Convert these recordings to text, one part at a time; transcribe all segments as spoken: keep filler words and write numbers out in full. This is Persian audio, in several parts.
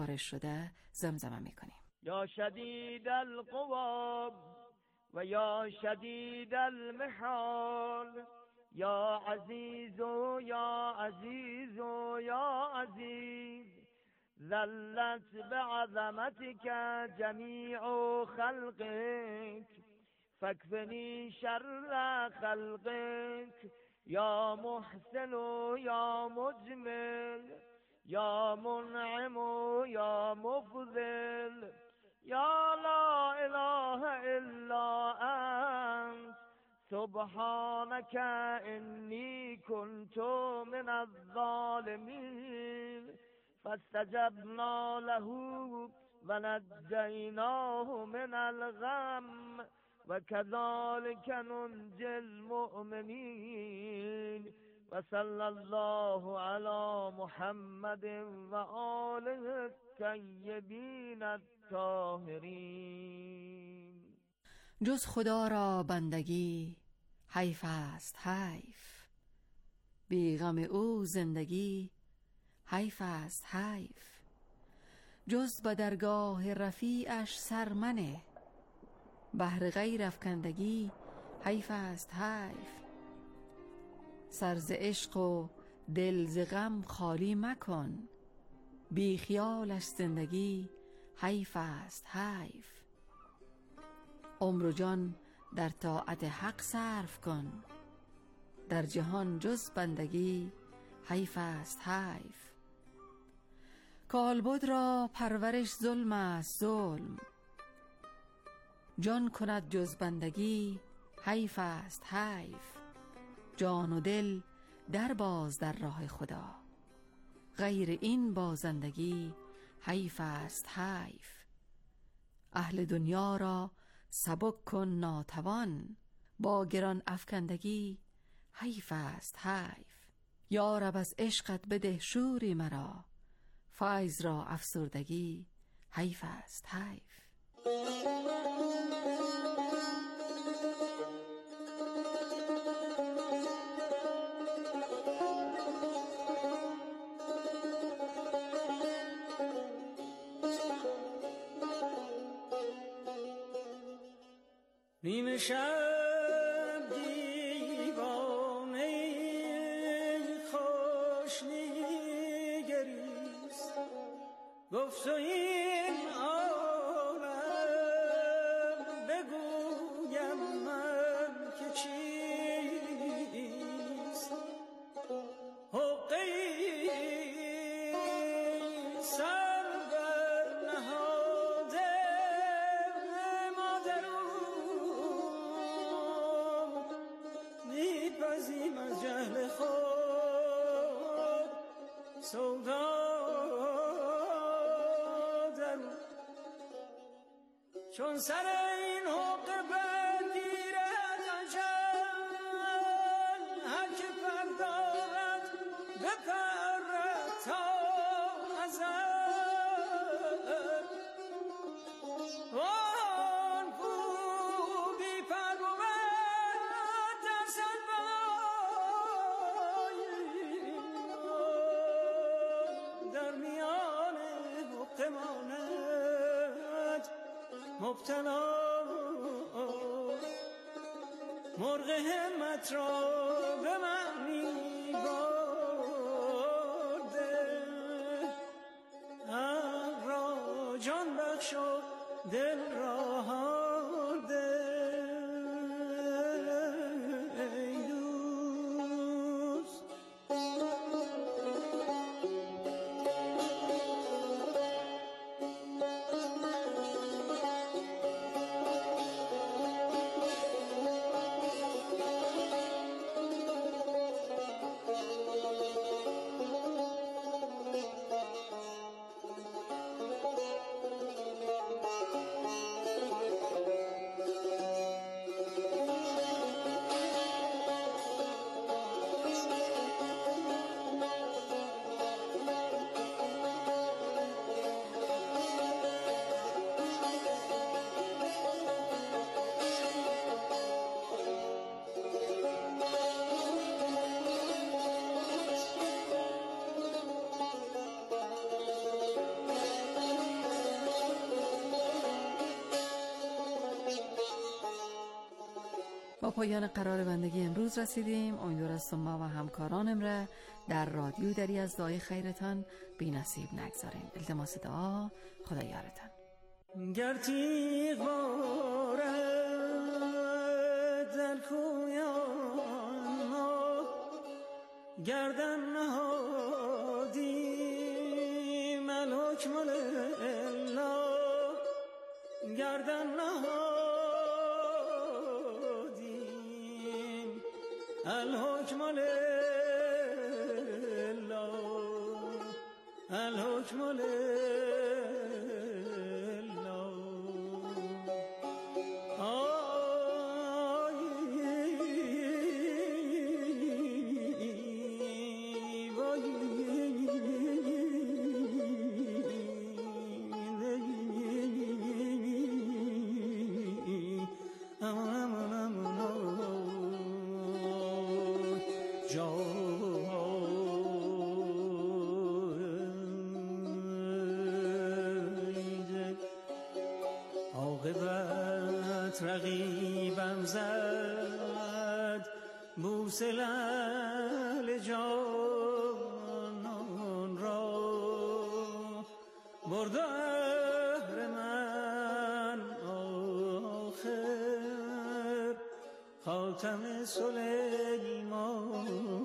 شده زمزمه میکنیم. یا شدید القوا و یا شدید المحال، یا عزیز و یا عزیز و یا عزیز، ذلت بعظمتك جمیع خلقك فاکفنی شر خلقك، یا محسن و یا مجمل، یا منعم و یا مفضل، یا لا اله الا انت سبحانك انی کنت من الظالمین، فاستجبنا له و نجیناه من الغم و كذلك ننجي المؤمنين، و صلی الله علی محمد و آله الطیبین الطاهرین. جز خدا را بندگی حیف است حیف، بی غم او زندگی حیف است حیف، جز به درگاه رفیعش سرمنه، بهر غیر افکندگی حیف است حیف، سر ز عشق و دل ز غم خالی مکن، بی خیالش زندگی حیف است حیف، عمر و جان در طاعت حق صرف کن، در جهان جز بندگی حیف است حیف، کالبد را پرورش ظلم است ظلم، جان کند جز بندگی حیف است حیف، جان و دل در باز در راه خدا، غیر این بازندگی حیف است حیف، اهل دنیا را سبک کن ناتوان، با گران افکندگی حیف است حیف، یا رب از عشقت بده شوری مرا، فیض را افسردگی حیف است حیف. نیمه شب دیوانه خوش نگریست، گفت و این عالم بگویم من که چیست، حقه سر بر نهاده مادرون، میپذیم از جهل خود سودا درون، چون سر این حقه برگیرد اجل، هر که پر دارد بپرد تا ازل، وان کو بی پر بود در سربایی، در میان حقه ماند مبتلا، مرغ همت را به معنی برده، عقل را جان بخش و دل را هارده، ای دوست با پایان قرار بندگی امروز رسیدیم. امیدوار هستم ما و همکارانم را در رادیو دری از دعای خیرتان بی نصیب نگذاریم. التماس دعا، خدا یارتان. گر تیغ بارد در کویان ما، گردن نهادیم الحکم لله، گردن نهادیم الحکم لله، الحکم لله. عاقبت رقیبم زد بوسه لعل جانان را، برد اهر من آخر خاتم سلیمان.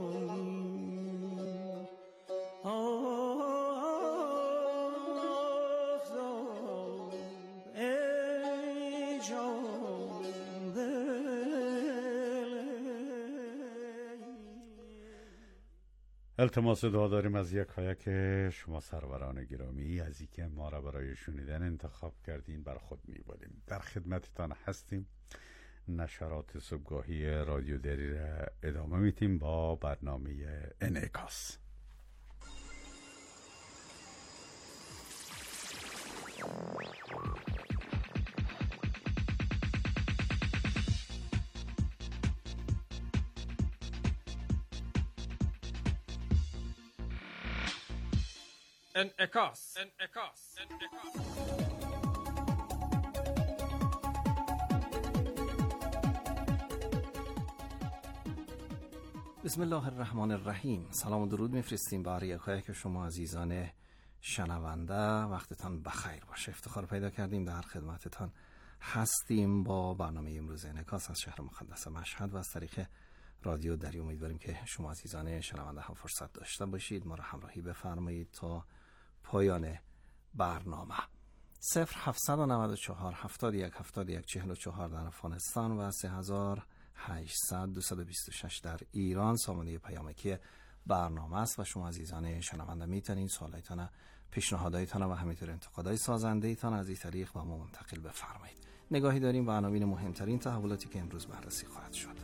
التماس دعا داریم از یکایک شما سروران گرامی، از اینکه ما را برای شنیدن انتخاب کردین بر خود می‌بالیم. در خدمتتان هستیم. نشرات صبحگاهی رادیو دری را ادامه میدیم با برنامه انعکاس. انعکاس انعکاس انعکاس بسم الله الرحمن الرحیم. سلام و درود میفرستیم برای یکایک شما عزیزان شنونده. وقتتان بخیر باشه. افتخار پیدا کردیم در خدمتتان هستیم با برنامه امروز انعکاس از شهر مقدس مشهد و از طریق رادیو دری. امیدواریم که شما عزیزان شنونده هم فرصت داشته باشید ما را همراهی بفرمایید تا پایان برنامه. صفر هفتصد و نود و چهار هفتاد و یک هفتاد و یک چهل و چهار در افغانستان و سه هزار و هشتصد دویست و بیست و شش در ایران سامانه پیامکی برنامه است و شما عزیزان شنونده میتونید سوالایتان، پیشنهادایتان و همینطور انتقادهای سازنده ایتان از این طریق با ما منتقل بفرمایید. نگاهی داریم به عناوین مهمترین تحولاتی که امروز بررسی خواهد شد.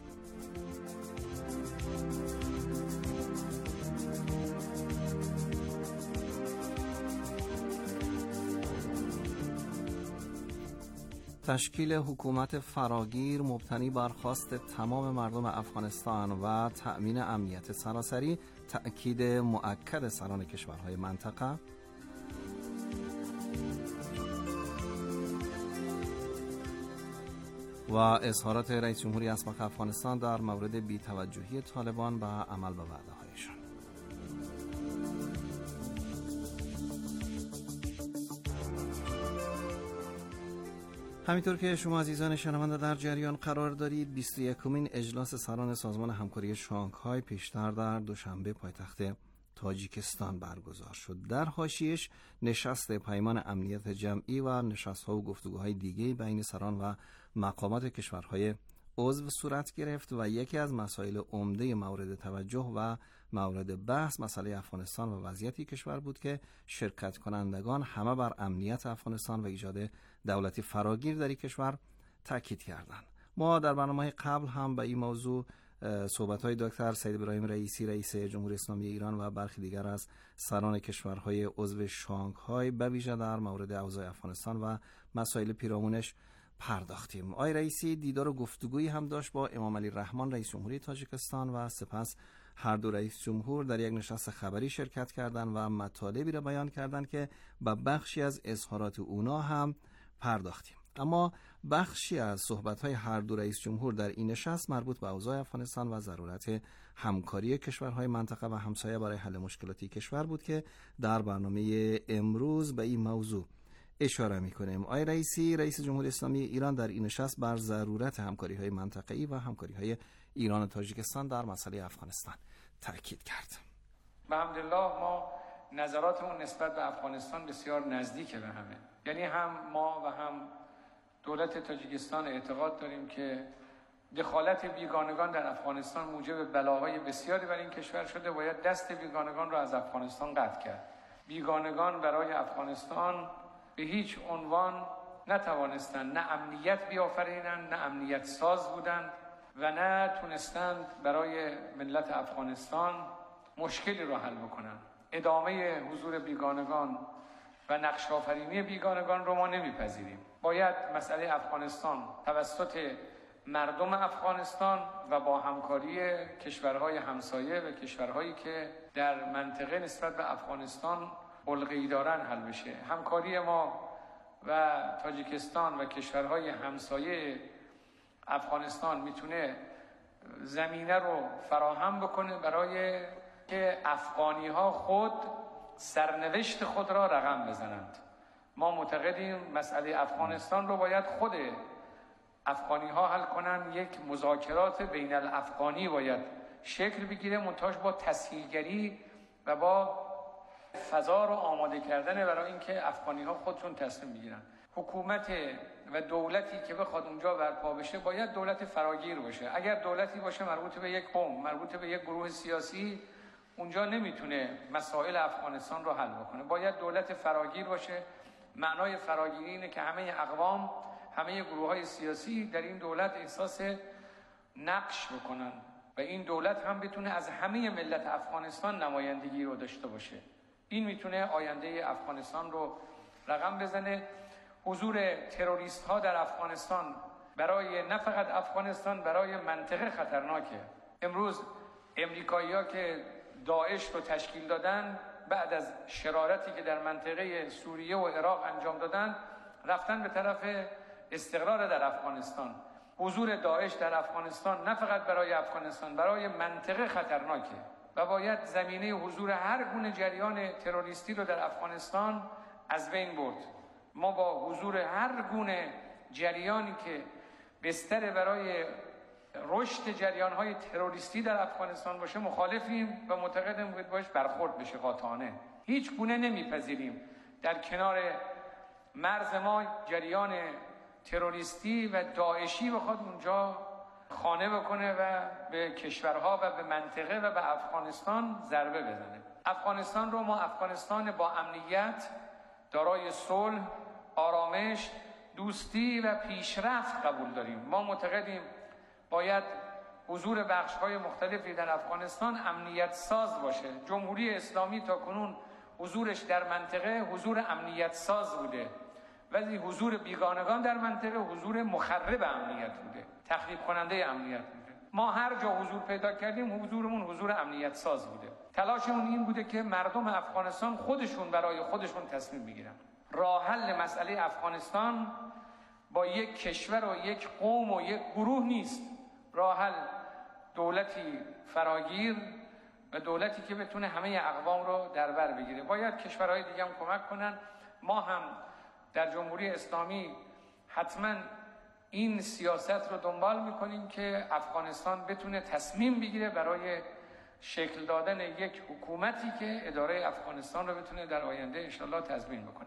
تشکیل حکومت فراگیر مبتنی بر خواست تمام مردم افغانستان و تأمین امنیت سراسری، تأکید مؤکد سران کشورهای منطقه. و اظهارات رئیس جمهوری اسبق افغانستان در مورد بی‌توجهی طالبان به عمل به وعده‌هایشان. همینطور که شما عزیزان شنونده در جریان قرار دارید، بیست و یکمین اجلاس سران سازمان همکاری شانگهای پیشتر در دوشنبه پایتخت تاجیکستان برگزار شد. در حاشیه‌اش نشست پیمان امنیت جمعی و نشست‌ها و گفتگوهای دیگه بین سران و مقامات کشورهای عضو صورت گرفت و یکی از مسائل عمده مورد توجه و مورد بحث مسئله افغانستان و وضعیت کشور بود که شرکت کنندگان همه بر امنیت افغانستان و ایجاد دولتی فراگیر در این کشور تاکید کردند. ما در برنامه قبل هم به این موضوع صحبت‌های دکتر سید ابراهیم رئیسی رئیس جمهوری اسلامی ایران و برخی دیگر از سران کشورهای عضو شانگهای به ویژه در مورد اوضاع افغانستان و مسائل پیرامونش پرداختیم. آقای رئیسی دیدار و گفتگویی هم داشت با امام علی رحمان رئیس جمهوری تاجیکستان و سپس هر دو رئیس جمهور در یک نشست خبری شرکت کردند و مطالبی را بیان کردند که به بخشی از اظهارات اونا هم پرداختیم. اما بخشی از صحبت‌های هر دو رئیس جمهور در این نشست مربوط به اوضاع افغانستان و ضرورت همکاری کشورهای منطقه و همسایه برای حل مشکلات کشور بود که در برنامه امروز به این موضوع اشاره می‌کنیم. آقای رئیسی، رئیس جمهوری اسلامی ایران در این نشست بر ضرورت همکاری‌های منطقه‌ای و همکاری‌های ایران و تاجیکستان در مسئله افغانستان تاکید کرد. الحمدلله ما نظراتمون نسبت به افغانستان بسیار نزدیک به همه، یعنی هم ما و هم دولت تاجیکستان اعتقاد داریم که دخالت بیگانگان در افغانستان موجب بلاهای بسیاری برای این کشور شده. باید دست بیگانگان را از افغانستان قطع کرد. بیگانگان برای افغانستان به هیچ عنوان نتوانستند نه امنیت بیافرینند، نه امنیت ساز بودند و نه تونستند برای ملت افغانستان مشکلی را حل بکنند. ادامه حضور بیگانگان و نقش آفرینی بیگانگان رو ما نمیپذیریم. باید مسئله افغانستان توسط مردم افغانستان و با همکاری کشورهای همسایه و کشورهایی که در منطقه نسبت به افغانستان علقه‌ای دارن حل بشه. همکاری ما و تاجیکستان و کشورهای همسایه افغانستان میتونه زمینه رو فراهم بکنه برای که افغانی ها خود سرنوشت خود را رقم بزنند. ما معتقدیم مسئله افغانستان رو باید خود افغانی ها حل کنند. یک مذاکرات بین الافغانی باید شکل بگیره، منتهاش با تسهیلگری و با فضا رو آماده کردن برای اینکه افغانی ها خودشون تصمیم بگیرن. حکومت و دولتی که بخواد اونجا برپا بشه باید دولت فراگیر باشه. اگر دولتی باشه مربوط به یک قوم، مربوط به یک گروه سیاسی، اونجا نمیتونه مسائل افغانستان رو حل بکنه. باید دولت فراگیر باشه. معنای فراگیری اینه که همه اقوام، همه گروه‌های سیاسی در این دولت احساس نقش بکنن و این دولت هم بتونه از همه ملت افغانستان نمایندگی رو داشته باشه. این میتونه آینده افغانستان رو رقم بزنه. حضور تروریست ها در افغانستان برای نه فقط افغانستان، برای منطقه خطرناکه. امروز امریکایی ها که داعش رو تشکیل دادن، بعد از شرارتی که در منطقه سوریه و عراق انجام دادن، رفتن به طرف استقرار در افغانستان. حضور داعش در افغانستان نه فقط برای افغانستان، برای منطقه خطرناکه و باید زمینه حضور هر گونه جریان تروریستی رو در افغانستان از بین برد. ما با حضور هر گونه جریانی که بستر برای رشد جریان‌های تروریستی در افغانستان باشه مخالفیم و معتقدیم باید باش برخورد بشه قاطعانه. هیچ گونه نمیپذیریم در کنار مرز ما جریان تروریستی و داعشی بخواد اونجا خانه بکنه و به کشورها و به منطقه و به افغانستان ضربه بزنه. افغانستان رو ما افغانستان با امنیت، دارای صلح، آرامش، دوستی و پیشرفت قبول داریم. ما معتقدیم باید حضور بخش‌های مختلفی در افغانستان امنیت ساز باشه. جمهوری اسلامی تا کنون حضورش در منطقه حضور امنیت ساز بوده، ولی حضور بیگانگان در منطقه حضور مخرب امنیت بوده، تخریب کننده امنیت بوده. ما هر جا حضور پیدا کردیم حضورمون حضور امنیت ساز بوده. تلاشمون این بوده که مردم افغانستان خودشون برای خودشون تصمیم بگیرن. راه حل مسئله افغانستان با یک کشور و یک قوم و یک گروه نیست. راه حل دولتی فراگیر و دولتی که بتونه همه اقوام رو در بر بگیره. باید کشورهای دیگه هم کمک کنن. ما هم در جمهوری اسلامی حتما این سیاست رو دنبال میکنیم که افغانستان بتونه تصمیم بگیره برای شکل دادن یک حکومتی که اداره افغانستان رو بتونه در آینده انشالله تضمین بکنه.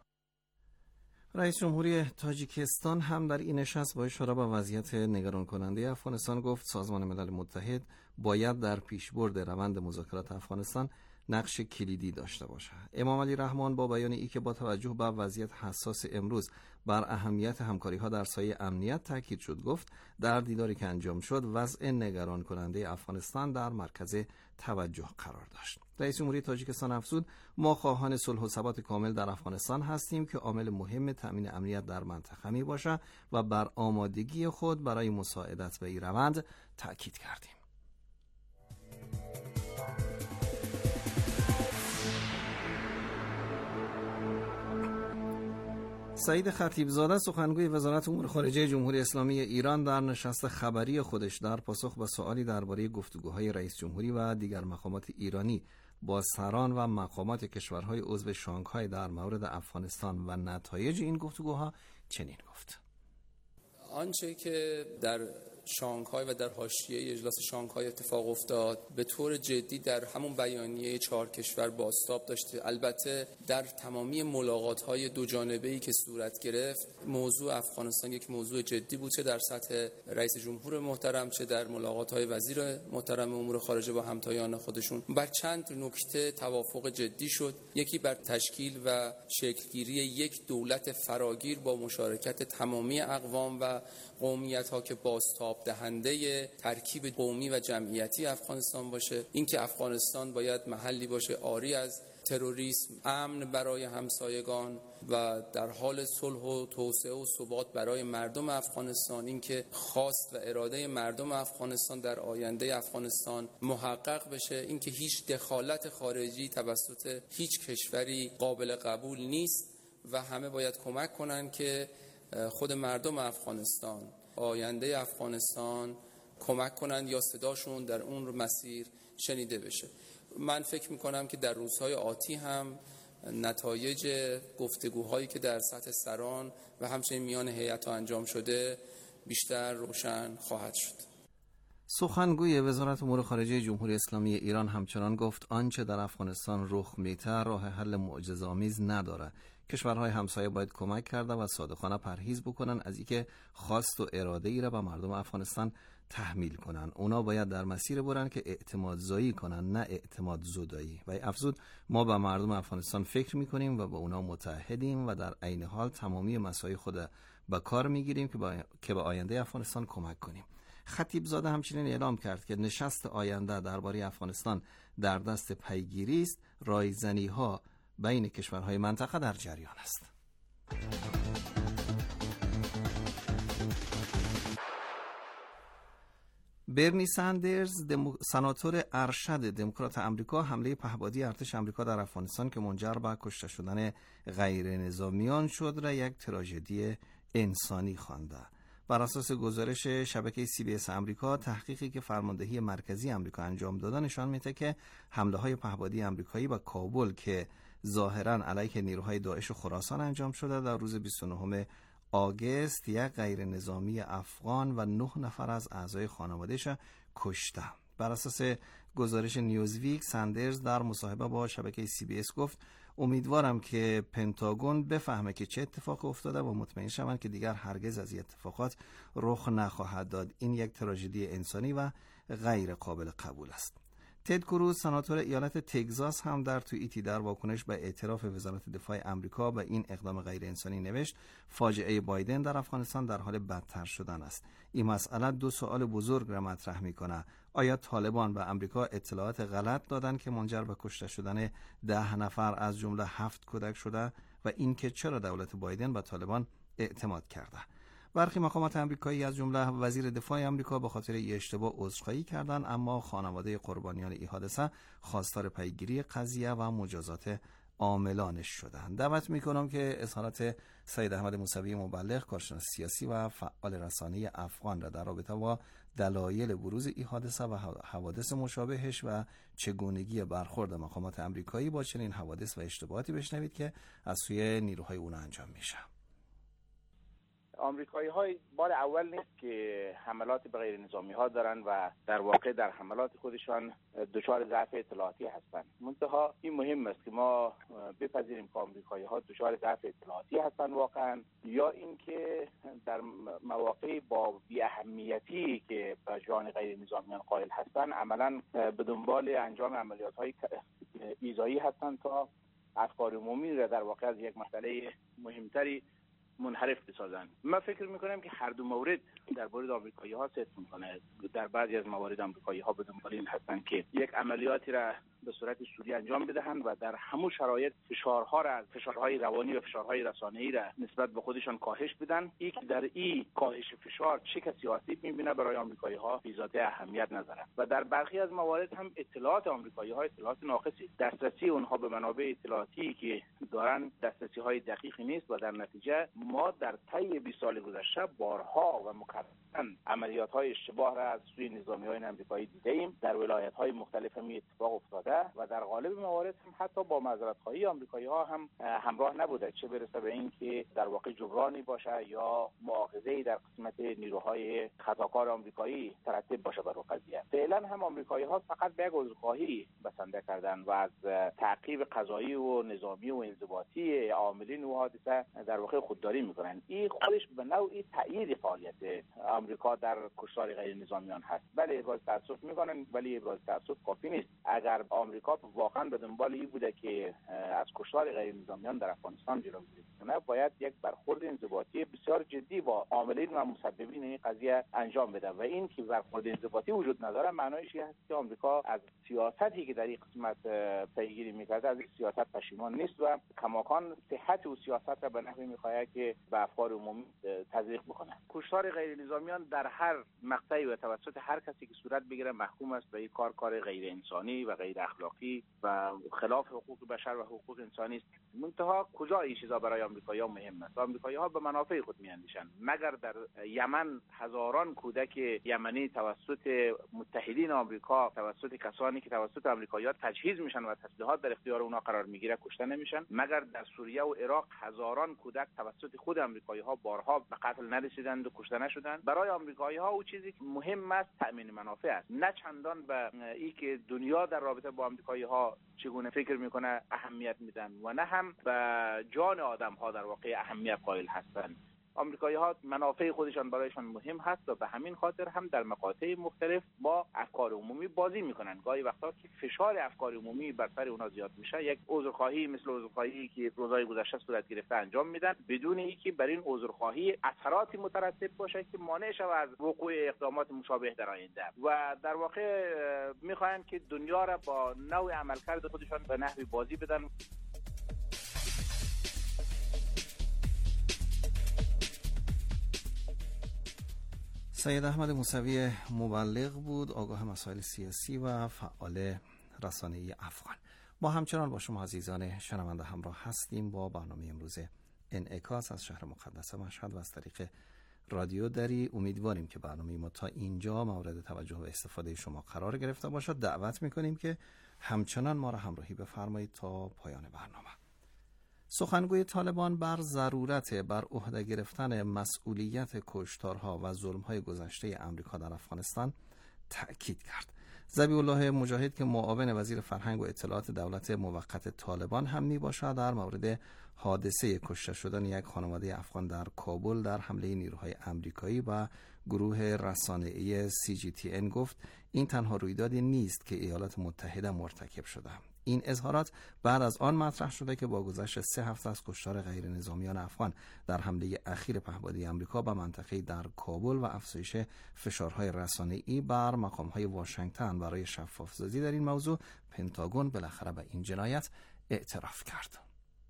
رئیس جمهوری تاجیکستان هم در این نشست با اشاره به وضعیت نگران کننده افغانستان گفت سازمان ملل متحد باید در پیشبرد روند مذاکرات افغانستان نقش کلیدی داشته باشد. امام علی رحمان با بیان ای که با توجه به وضعیت حساس امروز بر اهمیت همکاری‌ها در سایه امنیت تاکید شد، گفت در دیداری که انجام شد وضع نگران کننده افغانستان در مرکز توجه قرار داشت. رئیس جمهوری تاجیکستان افزود ما خواهان صلح و ثبات کامل در افغانستان هستیم که عامل مهم تامین امنیت در منطقه می باشد و بر آمادگی خود برای مساعدت به این روند تاکید کردیم. سعید خطیبزاده سخنگوی وزارت امور خارجه جمهوری اسلامی ایران در نشست خبری خودش در پاسخ به سوالی درباره گفتگوهای رئیس جمهوری و دیگر مقامات ایرانی با سران و مقامات کشورهای عضو شانگهای در مورد افغانستان و نتایج این گفتگوها چنین گفت: آنچه که در شانگهای و در حاشیه اجلاس شانگهای اتفاق افتاد به طور جدی در همون بیانیه چهار کشور بازتاب داشته. البته در تمامی ملاقات‌های دو جانبه‌ای که صورت گرفت موضوع افغانستان یک موضوع جدی بود، چه در سطح رئیس جمهور محترم چه در ملاقات‌های وزیر محترم امور خارجه با همتایان خودشون. بر چند نکته توافق جدی شد. یکی بر تشکیل و شکلگیری یک دولت فراگیر با مشارکت تمامی اقوام و قومیت‌ها که بازتاب دهنده ترکیب قومی و جمعیتی افغانستان باشه. اینکه افغانستان باید محلی باشه عاری از تروریسم، امن برای همسایگان و در حال صلح و توسعه و ثبات برای مردم افغانستان. اینکه خواست و اراده مردم افغانستان در آینده افغانستان محقق بشه. اینکه هیچ دخالت خارجی توسط هیچ کشوری قابل قبول نیست و همه باید کمک کنن که خود مردم افغانستان، آینده افغانستان کمک کنند یا صداشون در اون مسیر شنیده بشه. من فکر میکنم که در روزهای آتی هم نتایج گفتگوهایی که در سطح سران و همچنین میان هیئت‌ها انجام شده بیشتر روشن خواهد شد. سخنگوی وزارت امور خارجه جمهوری اسلامی ایران همچنان گفت آنچه در افغانستان رخ می‌دهد راه حل معجزه‌آمیز نداره. کشورهای همسایه باید کمک کرده و صادقانه پرهیز بکنن از اینکه خواست و اراده ای را به مردم افغانستان تحمیل کنن. اونا باید در مسیر برن که اعتماد زایی کنن، نه اعتماد زدایی. و افزود ما به مردم افغانستان فکر میکنیم و با اونا متحدیم و در عین حال تمامی مسائل خود به کار میگیریم که با... که به آینده افغانستان کمک کنیم. خطیبزاده همچنین اعلام کرد که نشست آینده درباره افغانستان در دست پیگیری است. رایزنی‌ها بین کشورهای منطقه در جریان است. برنی ساندرز دمو... سناتور ارشد دموکرات آمریکا حمله پهپادی ارتش آمریکا در افغانستان که منجر به کشته شدن غیر نظامیان شد را یک تراژدی انسانی خوانده. بر اساس گزارش شبکه سی بی اس آمریکا، تحقیقی که فرماندهی مرکزی آمریکا انجام داده نشان میده که حمله های پهپادی آمریکایی به کابل که ظاهراً علیه نیروهای داعش و خراسان انجام شده در روز بیست و نهم آگوست یک غیر نظامی افغان و نه نفر از اعضای خانواده‌اش کشته. بر اساس گزارش نیوزویک، ساندرز در مصاحبه با شبکه سی بی اس گفت امیدوارم که پنتاگون بفهمه که چه اتفاق افتاده و مطمئن شوند که دیگر هرگز از این اتفاقات رخ نخواهد داد. این یک تراژدی انسانی و غیر قابل قبول است. تد کروز سناتور ایالت تگزاس هم در توییتی در واکنش به اعتراف وزارت دفاع آمریکا به این اقدام غیر انسانی نوشت فاجعه بایدن در افغانستان در حال بدتر شدن است. این مسئله دو سوال بزرگ را مطرح می‌کند. آیا طالبان به آمریکا اطلاعات غلط دادند که منجر به کشته شدن ده نفر از جمله هفت کودک شده و اینکه چرا دولت بایدن به طالبان اعتماد کرده؟ برخی مقامات آمریکایی از جمله وزیر دفاع آمریکا به خاطر این اشتباه عذرخواهی کردند، اما خانواده قربانیان این حادثه خواستار پیگیری قضیه و مجازات عاملانش شدند. دعوت میکنم که اظهارات سید احمد موسوی مبلغ، کارشناس سیاسی و فعال رسانه‌ای افغان را در رابطه با دلایل بروز این حادثه و حوادث مشابهش و چگونگی برخورد مقامات آمریکایی با چنین حوادث و اشتباهاتی بشنوید که از سوی نیروهای اون انجام میشه. آمریکایی های بار اول نیست که حملات به غیر نظامی ها دارن و در واقع در حملات خودشان دچار ضعف اطلاعاتی هستند. منتها این مهم است که ما بپذیریم که آمریکایی ها دچار ضعف اطلاعاتی هستند واقعا، یا اینکه در مواقع با بی اهمیتی که به جان غیر نظامیان قائل هستند عملا به دنبال انجام عملیات های ایذایی هستند تا افکار عمومی را در واقع از یک مسئله مهمتری منحرف بسازن. من فکر میکنم که هر دو مورد در مورد آمریکایی ها صدق میکنه. در بعضی از موارد آمریکایی ها به دنبال این هستن که یک عملیاتی را به صورت سوری انجام بدهند و در همون شرایط فشارها را از فشارهای روانی و فشارهای رسانه‌ای را نسبت به خودشان کاهش بدن. این که در این کاهش فشار چه کسی آسیب می‌بینه برای آمریکایی‌ها بی‌ذاته اهمیت نداره و در برخی از موارد هم اطلاعات آمریکایی‌ها اطلاعات ناقصی، دسترسی اونها به منابع اطلاعاتی که دارن دسترسی‌های دقیقی نیست و در نتیجه ما در طی بیست سال گذشته بارها و مکررن عملیات‌های اشتباه را از سوی نظامی‌های آمریکایی دیدیم. در ولایت‌های مختلف می اتفاق افتاده و در غالب موارد هم حتی با معذرت‌خواهی آمریکایی‌ها هم همراه نبوده، چه برسه به این که در واقع جبرانی باشه یا مؤاخذه‌ای در قسمت نیروهای خطاکار آمریکایی ترتب باشه بر قضیه. فعلا هم آمریکایی‌ها فقط به یک عذرخواهی بسنده کردن و از تعقیب قضایی و نظامی و انضباطی عاملین و حادثه در واقع خودداری میکنن. این خودش به نوعی تأیید فعالیت آمریکا در کشتار غیر نظامیان هست. بله ابراز تأسف میکنن ولی ابراز تأسف کافی نیست. اگر آمریکا واقعا به دنبال این بوده که از کشتار غیر نظامیان در افغانستان جلوگیری کنه، باید یک برخورد انضباطی بسیار جدی با عاملین و مسببین این قضیه انجام بده و این که برخورد انضباطی وجود نداره معنایش این است که آمریکا از سیاستی که در این قسمت پیگیری میکرده از این سیاست پشیمان نیست و کماکان صحت و سیاست را به نحوی میخواهد که به افکار عمومی تزریق بکنه. کشتار غیر نظامیان در هر مقطعی و توسط هر کسی که صورت بگیره محکوم است به این کار کار غیر انسانی و غیر اخلاقی و خلاف حقوق بشر و حقوق انسانی است. منتها کجا این چیزا برای آمریکایی‌ها مهم است؟ آمریکایی‌ها به منافع خود میاندیشند. مگر در یمن هزاران کودک یمنی توسط متحدین آمریکا، توسط کسانی که توسط آمریکایی‌ها تجهیز میشن و تسلیحات در اختیار اونها قرار میگیره کشته نمیشن؟ مگر در سوریه و عراق هزاران کودک توسط خود آمریکایی‌ها بارها به قتل نرسیدند و کشته نشدند؟ برای آمریکایی‌ها او چیزی که مهم است تأمین منافع است، نه چندان به این که دنیا در رابطه با آمریکایی‌ها چگونه فکر میکنه اهمیت میدن و نه هم به جان آدم‌ها در واقع اهمیت قائل هستند. آمریکایی‌ها منافع خودشان برایشان مهم هست و به همین خاطر هم در مقاطع مختلف با افکار عمومی بازی میکنن. گاهی وقتا که فشار افکار عمومی بر سر اونها زیاد میشه، یک عذرخواهی مثل عذرخواهی که روزهای گذشته صورت گرفته انجام میدن بدون اینکه بر این عذرخواهی اثراتی مترتب باشه که مانع شود از وقوع اقدامات مشابه در آینده و در واقع میخواهند که دنیا را با نوع عملکرد خودشان به نحوی بازی بدن. سید احمد موسوی مبلغ بود، آگاه مسائل سیاسی و فعال رسانه‌ای افغان. ما همچنان با شما عزیزان شنونده همراه هستیم با برنامه امروز انعکاس از شهر مقدس مشهد و از طریق رادیو دری. امیدواریم که برنامه ما تا اینجا مورد توجه و استفاده شما قرار گرفته باشد. دعوت میکنیم که همچنان ما را همراهی بفرمایید تا پایان برنامه. سخنگوی طالبان بر ضرورت بر عهده گرفتن مسئولیت کشتارها و ظلم‌های گذشته امریکا در افغانستان تأکید کرد. ذبیح الله مجاهد که معاون وزیر فرهنگ و اطلاعات دولت موقت طالبان هم می باشد در مورد حادثه کشته شدن یک خانواده افغان در کابل در حمله نیروهای امریکایی و گروه رسانه‌ای سی جی تی ان گفت این تنها رویدادی نیست که ایالات متحده مرتکب شده. این اظهارات بعد از آن مطرح شده که با گذشت سه هفته از کشتار غیر نظامیان افغان در حمله اخیر پهپادی آمریکا به منطقه در کابل و افزایش فشارهای رسانه‌ای بر مقام‌های واشنگتن برای شفاف‌سازی در این موضوع، پنتاگون بالاخره به این جنایت اعتراف کرد.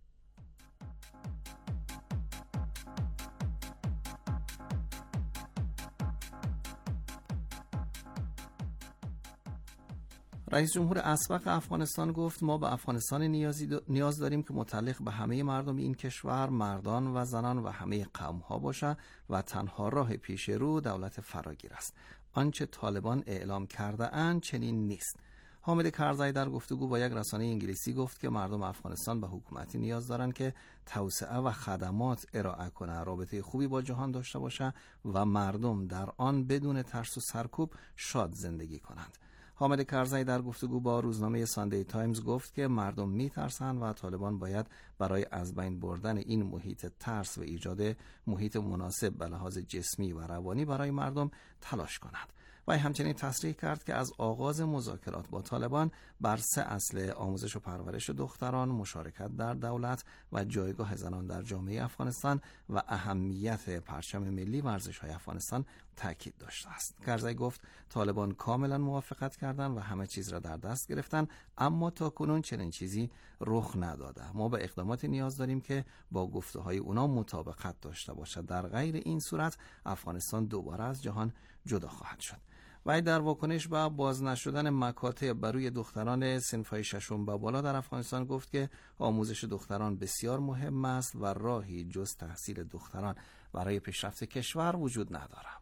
رئیس جمهور اسبق افغانستان گفت ما به افغانستان نیاز داریم که متعلق به همه مردم این کشور، مردان و زنان و همه قوم‌ها باشد و تنها راه پیش رو دولت فراگیر است. آنچه طالبان اعلام کرده اند چنین نیست. حامد کرزی در گفتگو با یک رسانه انگلیسی گفت که مردم افغانستان به حکومتی نیاز دارند که توسعه و خدمات ارائه کنه، رابطه خوبی با جهان داشته باشه و مردم در آن بدون ترس و سرکوب شاد زندگی کنند. حامد کرزی در گفتگو با روزنامه ساندی تایمز گفت که مردم می‌ترسند و طالبان باید برای از بین بردن این محیط ترس و ایجاد محیط مناسب به لحاظ جسمی و روانی برای مردم تلاش کنند. و همچنین تصریح کرد که از آغاز مذاکرات با طالبان بر سه اصل آموزش و پرورش دختران، مشارکت در دولت و جایگاه زنان در جامعه افغانستان و اهمیت پرچم ملی و ارزش‌های افغانستان تاکید داشته است. کرزی گفت طالبان کاملا موافقت کردند و همه چیز را در دست گرفتند، اما تاکنون چنین چیزی رخ نداده. ما به اقدامات نیاز داریم که با گفته‌های اونا مطابقت داشته باشد. در غیر این صورت افغانستان دوباره از جهان جدا خواهد شد. و در واکنش به باز نشدن مکاتب بر روی دختران صنف‌های ششم به بالا در افغانستان گفت که آموزش دختران بسیار مهم است و راهی جز تحصیل دختران برای پیشرفت کشور وجود ندارد.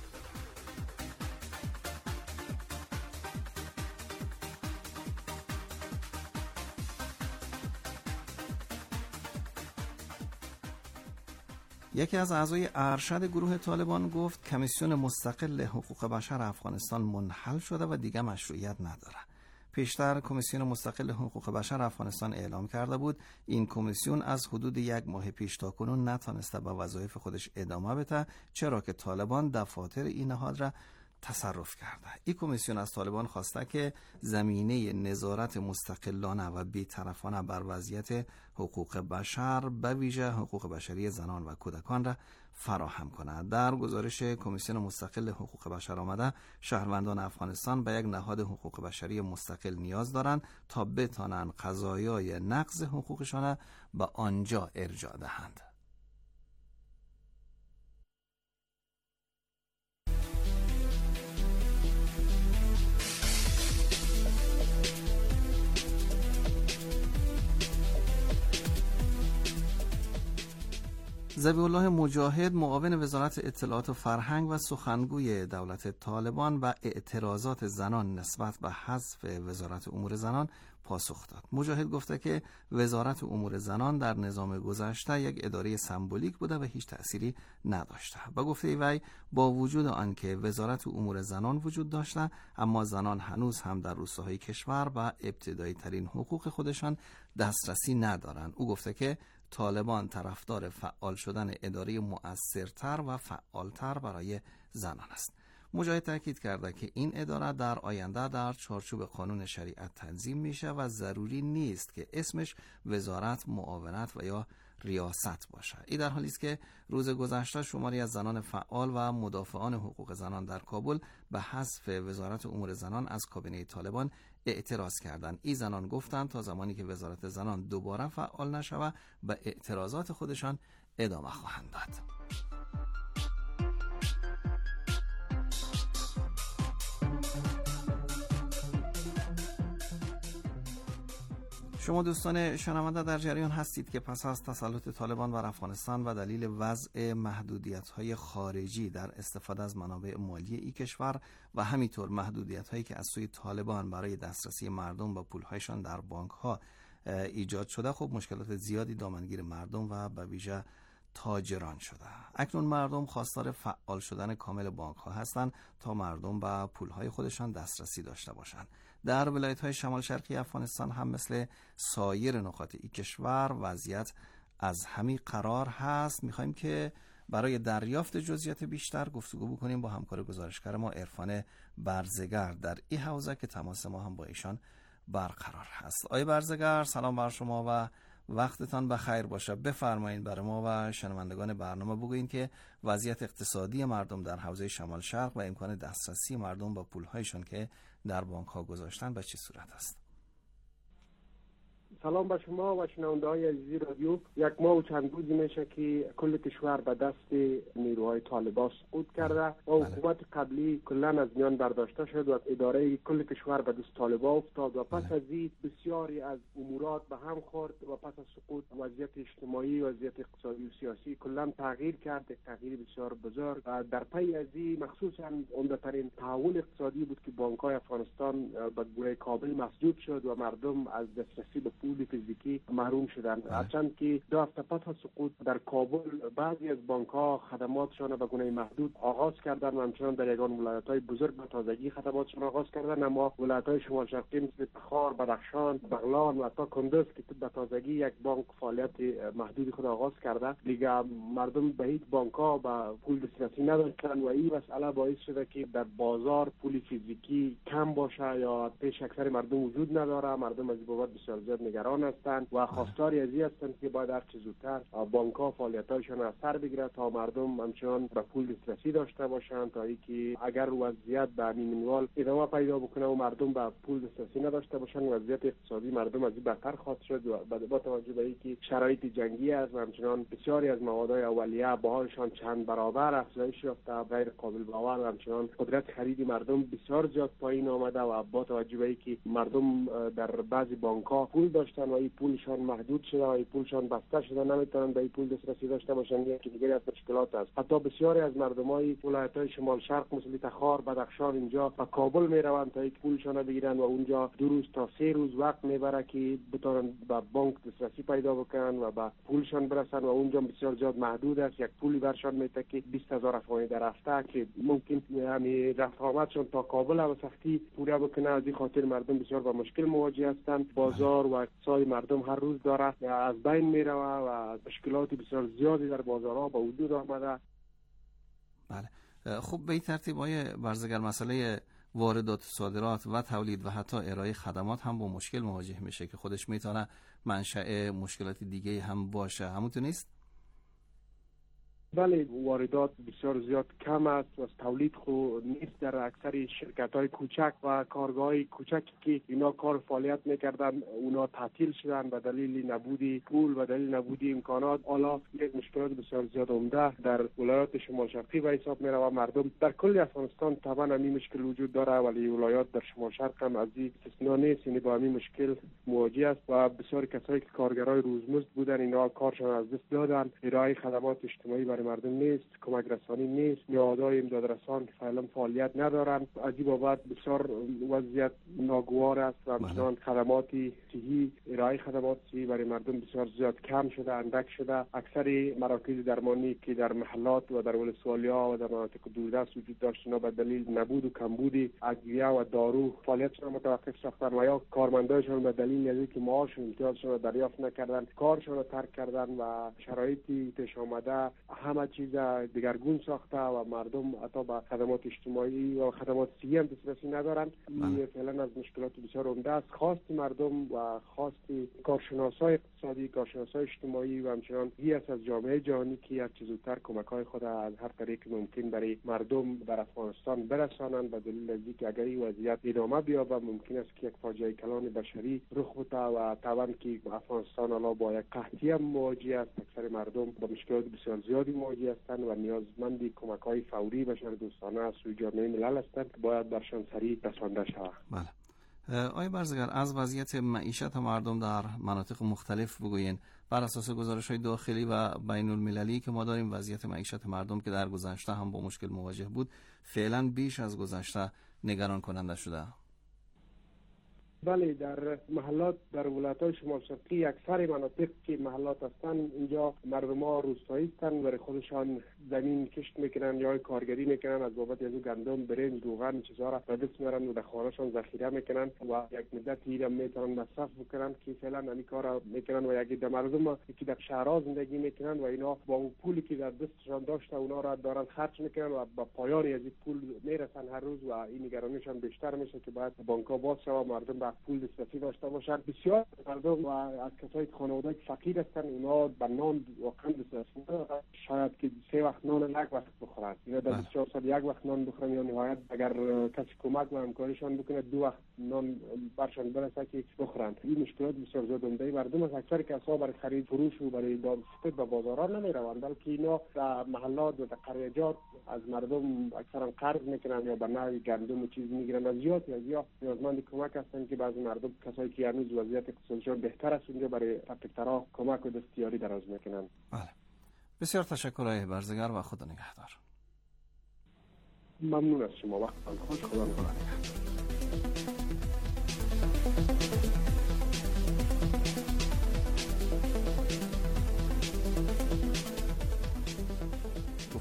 یکی از اعضای ارشد گروه طالبان گفت کمیسیون مستقل حقوق بشر افغانستان منحل شده و دیگه مشروعیت نداره. پیشتر کمیسیون مستقل حقوق بشر افغانستان اعلام کرده بود این کمیسیون از حدود یک ماه پیش تا کنون نتانسته به وظایف خودش ادامه بده، چرا که طالبان دفاتر این نهاد را تصرف کرده. این کمیسیون از طالبان خواسته که زمینه نظارت مستقلانه و بی‌طرفانه بر وضعیت حقوق بشر به ویژه حقوق بشری زنان و کودکان را فراهم کند. در گزارش کمیسیون مستقل حقوق بشر آمده شهروندان افغانستان به یک نهاد حقوق بشری مستقل نیاز دارند تا بتوانند قضایای نقض حقوقشان به آنجا ارجاع دهند. ذبیح الله مجاهد معاون وزارت اطلاعات و فرهنگ و سخنگوی دولت طالبان و اعتراضات زنان نسبت به حذف وزارت امور زنان پاسخ داد. مجاهد گفته که وزارت امور زنان در نظام گذشته یک اداره سمبولیک بوده و هیچ تأثیری نداشته. با گفته وی با وجود آنکه وزارت امور زنان وجود داشته، اما زنان هنوز هم در روستاهای کشور و ابتدایی ترین حقوق خودشان دسترسی ندارند. او گفته که طالبان طرفدار فعال شدن اداره مؤثرتر و فعالتر برای زنان است. مجاهد تاکید کرده که این اداره در آینده در چارچوب قانون شریعت تنظیم میشه و ضروری نیست که اسمش وزارت معاونت و یا ریاست باشه. این در حالی است که روز گذشته شماری از زنان فعال و مدافعان حقوق زنان در کابل به حذف وزارت امور زنان از کابینه طالبان اعتراض کردند. این زنان گفتند تا زمانی که وزارت زنان دوباره فعال نشود به اعتراضات خودشان ادامه خواهند داد. شما دوستان شنونده در جریان هستید که پس از تسلط طالبان بر افغانستان و دلیل وضع محدودیت‌های خارجی در استفاده از منابع مالی این کشور و همینطور محدودیت‌هایی که از سوی طالبان برای دسترسی مردم به پول‌هایشان در بانک‌ها ایجاد شده، خب مشکلات زیادی دامنگیر مردم و به ویژه تاجران شده. اکنون مردم خواستار فعال شدن کامل بانک‌ها هستند تا مردم به پول‌های خودشان دسترسی داشته باشند. در ولایت‌های شمال شرقی افغانستان هم مثل سایر نقاط این کشور وضعیت از همین قرار هست. می‌خوایم که برای دریافت جزئیات بیشتر گفتگو بکنیم با همکار گزارشگر ما عرفان برزگر در این حوزه که تماس ما هم با ایشان برقرار هست. آقای برزگر سلام بر شما و وقتتان بخیر باشه. بفرمایید برای ما و شنوندگان برنامه بگوین که وضعیت اقتصادی مردم در حوزه شمال شرق و امکان دسترسی مردم با پول‌هایشان که در بانک‌ها گذاشتن به چه صورت است؟ سلام به شما و شنونده‌های عزیز رادیو. یک ماه و چند روزی میشه که کل کشور به دست نیروهای طالبان سقوط کرده و حکومت قبلی کلا از میان برداشته شد و اداره کل کشور به دست طالبان افتاد و پس از این بسیاری از امورات به هم خورد و پس از سقوط وضعیت اجتماعی، وضعیت اقتصادی و سیاسی کلا تغییر کرد، تغییر بسیار بزرگ. در پی از این مخصوصا عمده‌ترین تحول اقتصادی بود که بانک‌های افغانستان به گونه کامل مسدود شد و مردم از دسترسی به پول فیزیکی محروم شدند. هرچند که دو هفته پس از سقوط در کابل بعضی از بانک‌ها خدماتشان به گونه محدود آغاز کردند و همچنان در یگان ولایت‌های بزرگ به تازگی خدماتشان آغاز کردند، اما ولایت‌های شمال شرقی مثل تخار، بدخشان، بغلان و حتی کندز که به تازگی یک بانک فعالیت محدود خود آغاز کرده، دیگه مردم به هیچ بانک‌ها به پول دسترسی نداشتند و این مسئله باعث شده که در بازار پول فیزیکی کم باشه یا پیش اکثر مردم وجود نداره. مردم از این بابت بسیار زیاد نگران هستند و خواستار از این هستند که باید هر چه زودتر بانک‌ها فعالیت‌هایشان از سر بگیرد تا مردم همچنان به پول دسترسی داشته باشند، تا اینکه اگر وضعیت به همین منوال ادامه پیدا بکنه و مردم به پول دسترسی نداشته باشند، وضعیت اقتصادی مردم از این بدتر خواهد شد و با توجه به اینکه شرایط جنگی است و همچنان بسیاری از موادهای اولیه بهایشان چند برابر افزایش یافته، غیر قابل باور و همچنان قدرت خرید مردم بسیار زیاد پایین آمده و با توجه به اینکه مردم در بعضی بانک‌ها پول داشتن و این پولشان محدود شده و این پولشان بسته شده، نمیتونن به این پول دسترسی داشته باشن، یکی دیگه از مشکلات است. حتی بسیاری از مردمای ولایت‌های شمال شرق مثل تخار، بدخشان اینجا به کابل میروند تا یک پولشان بگیرن و اونجا دو روز تا سه روز وقت میبره که بتونن به بانک دسترسی پیدا بکنن و به پولشان برسن و اونجا بسیار زیاد محدود است. یک پولی برشان میته که بیست هزار افغانی در هفته که ممکن همین رفت آمدشون تا کابل و سختی پوره بکنه. از این خاطر مردم بسیار با مشکل مواجه هستند. بازار و اقتصاد مردم هر روز داره از بین میره و مشکلات بسیار زیادی در بازارها به وجود آمده. بله. خب به این ترتیب های برزگر مسئله واردات و صادرات و تولید و حتی ارائه خدمات هم با مشکل مواجه میشه که خودش میتونه منشأ مشکلات دیگه هم باشه. همونطور نیست؟ بله، واردات بسیار زیاد کم است و تولید خو نیست در اکثر شرکت‌های کوچک و کارگاه‌های کوچکی که اینا کار فعالیت می‌کردن، اونا تعطیل شدن به دلیل نبودی پول و دلیل نبودی امکانات. حالا یک مشکلات بسیار زیاد عمده در ولایات شمال شرقی به حساب می‌ره و مردم در کل افغانستان طبعاً همین مشکل وجود داره، ولی ولایات در شمال شرق هم از این استثنا نیست، یعنی با همین مشکل مواجه است و بسیار کسایی که کارگرای روزمزد بودن اینا کارشون از دست دادن. ارائه خدمات اجتماعی برای مردم نیست، کمک رسانی نیست، نهادهای امداد رسان فعلا فعالیت ندارند. از این بابت بسیار وضعیت ناگوار است و همچنان خدمات صحی، ارائه خدمات صحی برای مردم بسیار زیاد کم شده، اندک شده. اکثر مراکز درمانی که در محلات و در ولسوالی‌ها و در مناطق دوردست وجود داشت، اینا به دلیل نبود و کمبود ادویه و دارو فعالیتشان متوقف ساختن و یا کارمندانشان به دلیل اینکه معاش و امتیازشان را دریافت نکردن کارشان را ترک کردن و شرایطی پیش آمده همه چیز دگرگون ساخته و مردم حتی به خدمات اجتماعی و خدمات صحی هم دسترسی ندارند. این فعلا از مشکلات بسیار عمده است. خواست مردم و خواست کارشناسای اقتصادی، کارشناسای اجتماعی و همچنان هی است از جامعه جهانی که هر چه زودتر کمک‌های خود از هر طریق ممکن برای مردم در افغانستان برسانند، به دلیل از اینکه اگر این وضعیت ادامه بیابد ممکن است که یک فاجعه کلان بشری رخ بده و طبعا که افغانستان الان با یک قحطی هم مواجه است. اکثر مردم با مشکلات بسیار زیادی مواجه هستند و نیازمند کمک‌های فوری بشر دوستانه از سوی جامعه ملل هستند که باید برشان سریع رسانده شود. بله. آقای برزگر، از وضعیت معیشت مردم در مناطق مختلف بگوین. بر اساس گزارش‌های داخلی و بین المللی که ما داریم، وضعیت معیشت مردم که در گذشته هم با مشکل مواجه بود فعلا بیش از گذشته نگران کننده شده. بله، در محلات در ولایت‌های شمال شرقی اکثر مناطق که محلات هستند اینجا مردم‌ها روستایی هستند، برای خودشان زمین کشت میکنن یا کارگری میکنن، از بابت از گندم، برنج، روغن چیزا را به دست میارن و در خانه‌شان ذخیره میکنن و یک مدتی را میتونن مصرف بکنن که فعلا همین کارا میکنن و یک عده مردم که در شهرها زندگی میکنن و اینا با اون پولی که در دستشان داشته اونا را دارن خرج میکنن و با پایان از این پول میرسن هر روز و این نگرانیشان بیشتر میشه که باید بانک‌ها باز شود و مردم پول دسترسی داشته باشند. بسیار مردم و از کسایی که خانواده فقیر هستند اونا به نان واقعا دسترسی ندارند، شاید که سه وقت نان یک وقت بخورند، اینا در بیست و چهار سال یک وقت نان بخورن یا نهایت اگر کسی کمک و همکاریشان بکنه دو وقت نان برشان برسه که بخورند. این مشکلات بسیار زیاد عمده مردم از اکثر کسا برای خرید فروش و برای دادستد به بازارها نمیروند، بلکه اینا در محلات و در قریجات از مردم اکثرا قرض میکنن یا به نوع گندم و چیز میگیرن. از زیاد یا زیاد نیازمند کمک هستند که بعضی مردم کسایی که هنوز وضعیت اقتصادیشان بهتر است اونجا برای فقیرترها کمک و دستیاری دراز میکنن. بله، بسیار تشکر آقای برزگر و خدا نگهدار. ممنون از شما، وقت خوش، خدا نگهدار.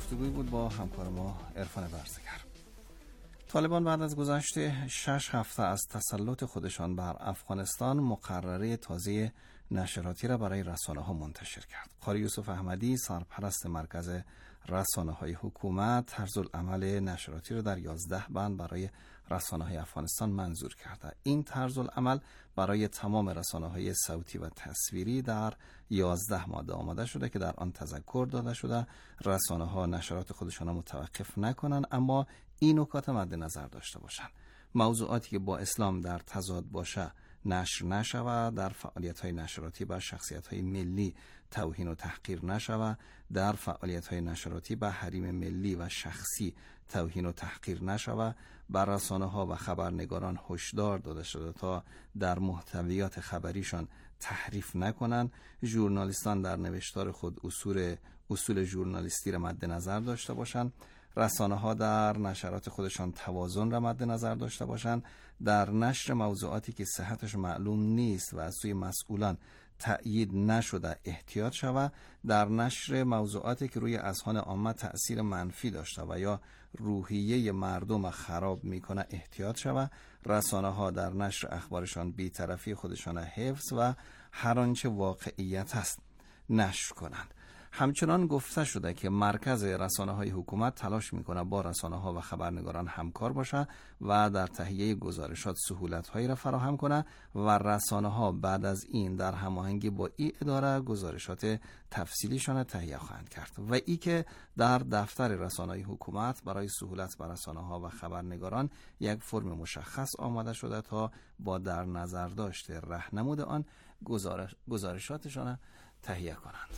گفتگوی بود با همکار ما عرفان برزگر. طالبان بعد از گذشت شش هفته از تسلط خودشان بر افغانستان مقرره تازه نشراتی را برای رسانه‌ها منتشر کرد. قاری یوسف احمدی، سرپرست مرکز رسانه‌های حکومت، طرزالعمل نشراتی را در یازده بند برای رسانه‌های افغانستان منظور کرده. این طرزالعمل برای تمام رسانه‌های صوتی و تصویری در یازده ماده آماده شده که در آن تذکر داده شده رسانه‌ها نشرات خودشان را متوقف نکنند، اما این نکات مد نظر داشته باشند: موضوعاتی که با اسلام در تضاد باشه نشر نشود، در فعالیت‌های نشراتی بر شخصیت‌های ملی توهین و تحقیر نشود، در فعالیت‌های نشراتی به حریم ملی و شخصی توهین و تحقیر نشود، بر رسانه‌ها و خبرنگاران هشدار داده شده تا در محتویات خبریشان تحریف نکنند، ژورنالیستان در نوشتار خود اصول اصول ژورنالیستی را مد نظر داشته باشند، رسانه‌ها در نشرات خودشان توازن را مد نظر داشته باشند، در نشر موضوعاتی که صحتش معلوم نیست و از سوی مسئولان تأیید نشده احتیاط شود، در نشر موضوعاتی که روی اذهان عامه تأثیر منفی داشته و یا روحیه مردم خراب میکنه احتیاط شود، رسانه‌ها در نشر اخبارشان بی‌طرفی خودشان حفظ و هر آنچه واقعیت است نشر کنند. همچنان گفته شده که مرکز رسانه‌های حکومت تلاش میکنه با رسانه‌ها و خبرنگاران همکار باشه و در تهیه گزارشات سهولت‌هایی را فراهم کنه و رسانه‌ها بعد از این در هماهنگی با این اداره گزارشات تفصیلیشان تهیه خواهند کرد و ای که در دفتر رسانه‌های حکومت برای سهولت بر رسانه‌ها و خبرنگاران یک فرم مشخص آماده شده تا با در نظر داشته راهنمود آن گزارش گزارشاتشان تهیه کنند.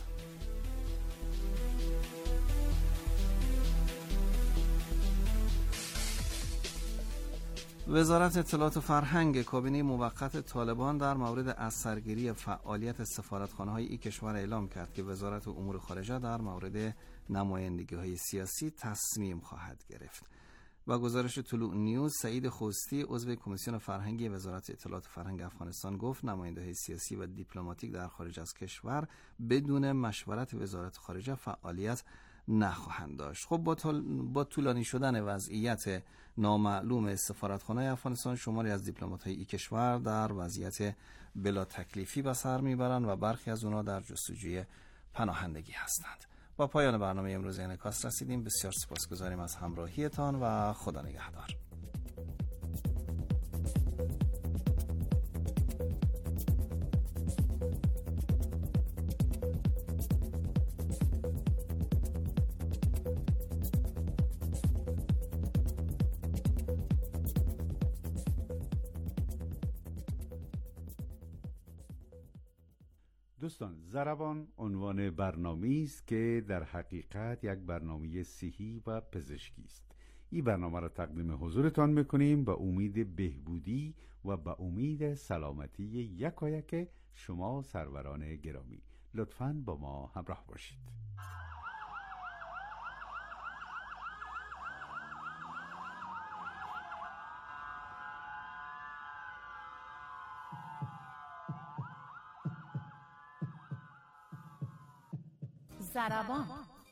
وزارت اطلاعات و فرهنگ کابینه موقت طالبان در مورد از سرگیری فعالیت سفارتخانه‌های این کشور اعلام کرد که وزارت امور خارجه در مورد نمایندگی‌های سیاسی تصمیم خواهد گرفت. با گزارش طلوع نیوز، سعید خوستی عضو کمیسیون فرهنگی وزارت اطلاعات و فرهنگ افغانستان گفت نماینده‌های سیاسی و دیپلماتیک در خارج از کشور بدون مشورت وزارت خارجه فعالیت نخواهند داشت. خب با, طول... با طولانی شدن وضعیت نامعلوم سفارتخانه افغانستان، شماری از دیپلمات‌های این کشور در وضعیت بلا تکلیفی به سر میبرند و برخی از اونها در جستجوی پناهندگی هستند. با پایان برنامه امروز انعکاس رسیدیم. بسیار سپاسگزاریم از همراهیتان و خدا نگهدار. دوستان، ضربان عنوان برنامه‌ای است که در حقیقت یک برنامه صحی و پزشکی است. این برنامه را تقدیم حضورتان میکنیم به امید بهبودی و به امید سلامتی یکایک شما سروران گرامی. لطفاً با ما همراه باشید. ضربان.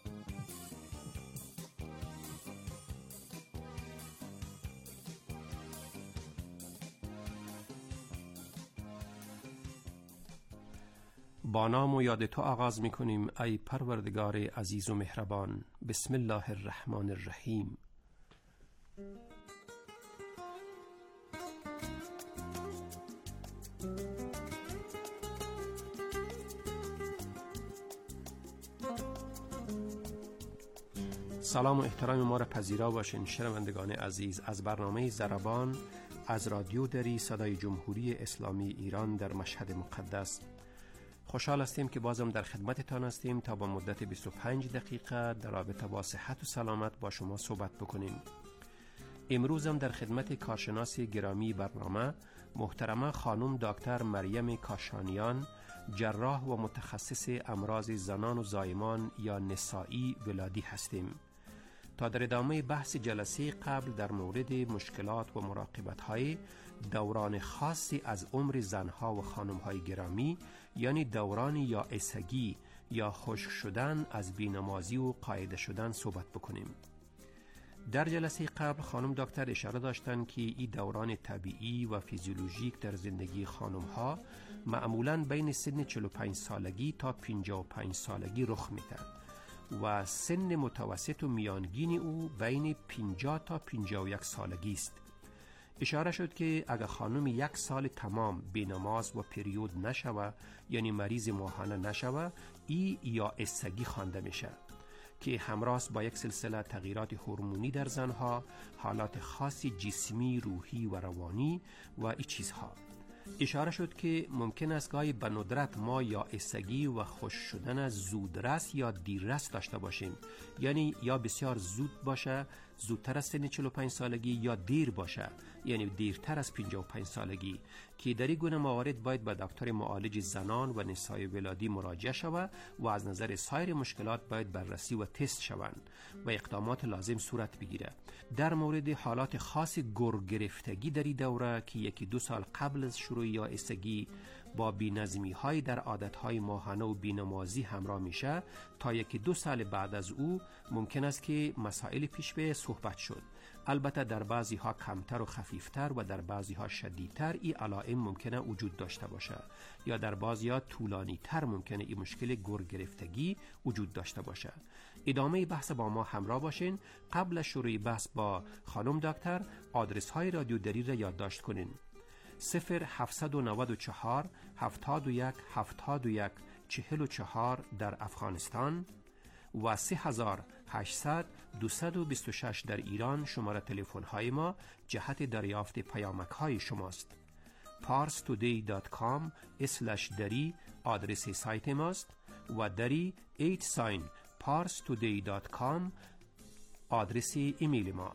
با نام و یاد تو آغاز می کنیم ای پروردگار عزیز و مهربان. بسم الله الرحمن الرحیم. سلام و احترام ما را پذیرا باشین شنوندگان عزیز از برنامه ضربان از رادیو دری صدای جمهوری اسلامی ایران در مشهد مقدس. خوشحال هستیم که بازم در خدمتتان هستیم تا با مدت بیست و پنج دقیقه در رابطه با صحت و سلامت با شما صحبت بکنیم. امروزم در خدمت کارشناس گرامی برنامه محترمه خانم دکتر مریم کاشانیان، جراح و متخصص امراض زنان و زایمان یا نسایی ولادی هستیم. تا در ادامه بحث جلسه قبل در مورد مشکلات و مراقبت‌های دوران خاصی از عمر زنها و خانم‌های گرامی یعنی دوران یائسگی یا خشک شدن از بینمازی و قاعده شدن صحبت بکنیم. در جلسه قبل خانم دکتر اشاره داشتند که این دوران طبیعی و فیزیولوژیک در زندگی خانم ها معمولاً بین سن چهل و پنج سالگی تا پنجاه و پنج سالگی رخ میده و سن متوسط و میانگین او بین پنجاه تا پنجاه و یک سالگی است. اشاره شد که اگر خانم یک سال تمام بینماز و پریود نشوه، یعنی مریض ماهانه نشوه، ای یا استگی خوانده میشه که همراه با یک سلسله تغییرات هورمونی در زنها، حالات خاصی جسمی، روحی و روانی و این چیزها. اشاره شد که ممکن است گاهی به ندرت ما یا استگی و خشک شدن زودرس یا دیررس داشته باشیم، یعنی یا بسیار زود باشه، زودتر از سن چهل و پنج سالگی، یا دیر باشه، یعنی دیرتر از پنجاه و پنج سالگی، که در این گونه موارد باید به دکتر معالج زنان و نسای ولادی مراجعه شود و از نظر سایر مشکلات باید بررسی و تست شوند و اقدامات لازم صورت بگیره. در مورد حالات خاص گر گرفتگی در این دوره که یکی دو سال قبل از شروع یا استگی با بی‌نظمی های در عادت های ماهانه و بینمازی همراه میشه، تا یکی دو سال بعد از او ممکن است که مسائل پیش به صحبت شد. البته در بعضی ها کمتر و خفیفتر و در بعضی ها شدیدتر این علائم ممکنه وجود داشته باشه، یا در بعضی ها طولانی تر ممکنه این مشکل گر گرفتگی وجود داشته باشه. ادامه بحث با ما همراه باشین. قبل از شروع بحث با خانم دکتر آدرس های رادیو دری را یادداشت کنین: صفر هفتصد و نود و چهار هفتاد و یک هفتاد و یک چهل و چهار در افغانستان و سه هزار و هشتصد دویست و بیست و شش در ایران شماره تلفن های ما جهت دریافت پیامک های شماست. پارس تودی دات کام اسلش دری آدرس سایت ماست و دری ایت ساین پارس تودی دات کام آدرس ایمیل ما.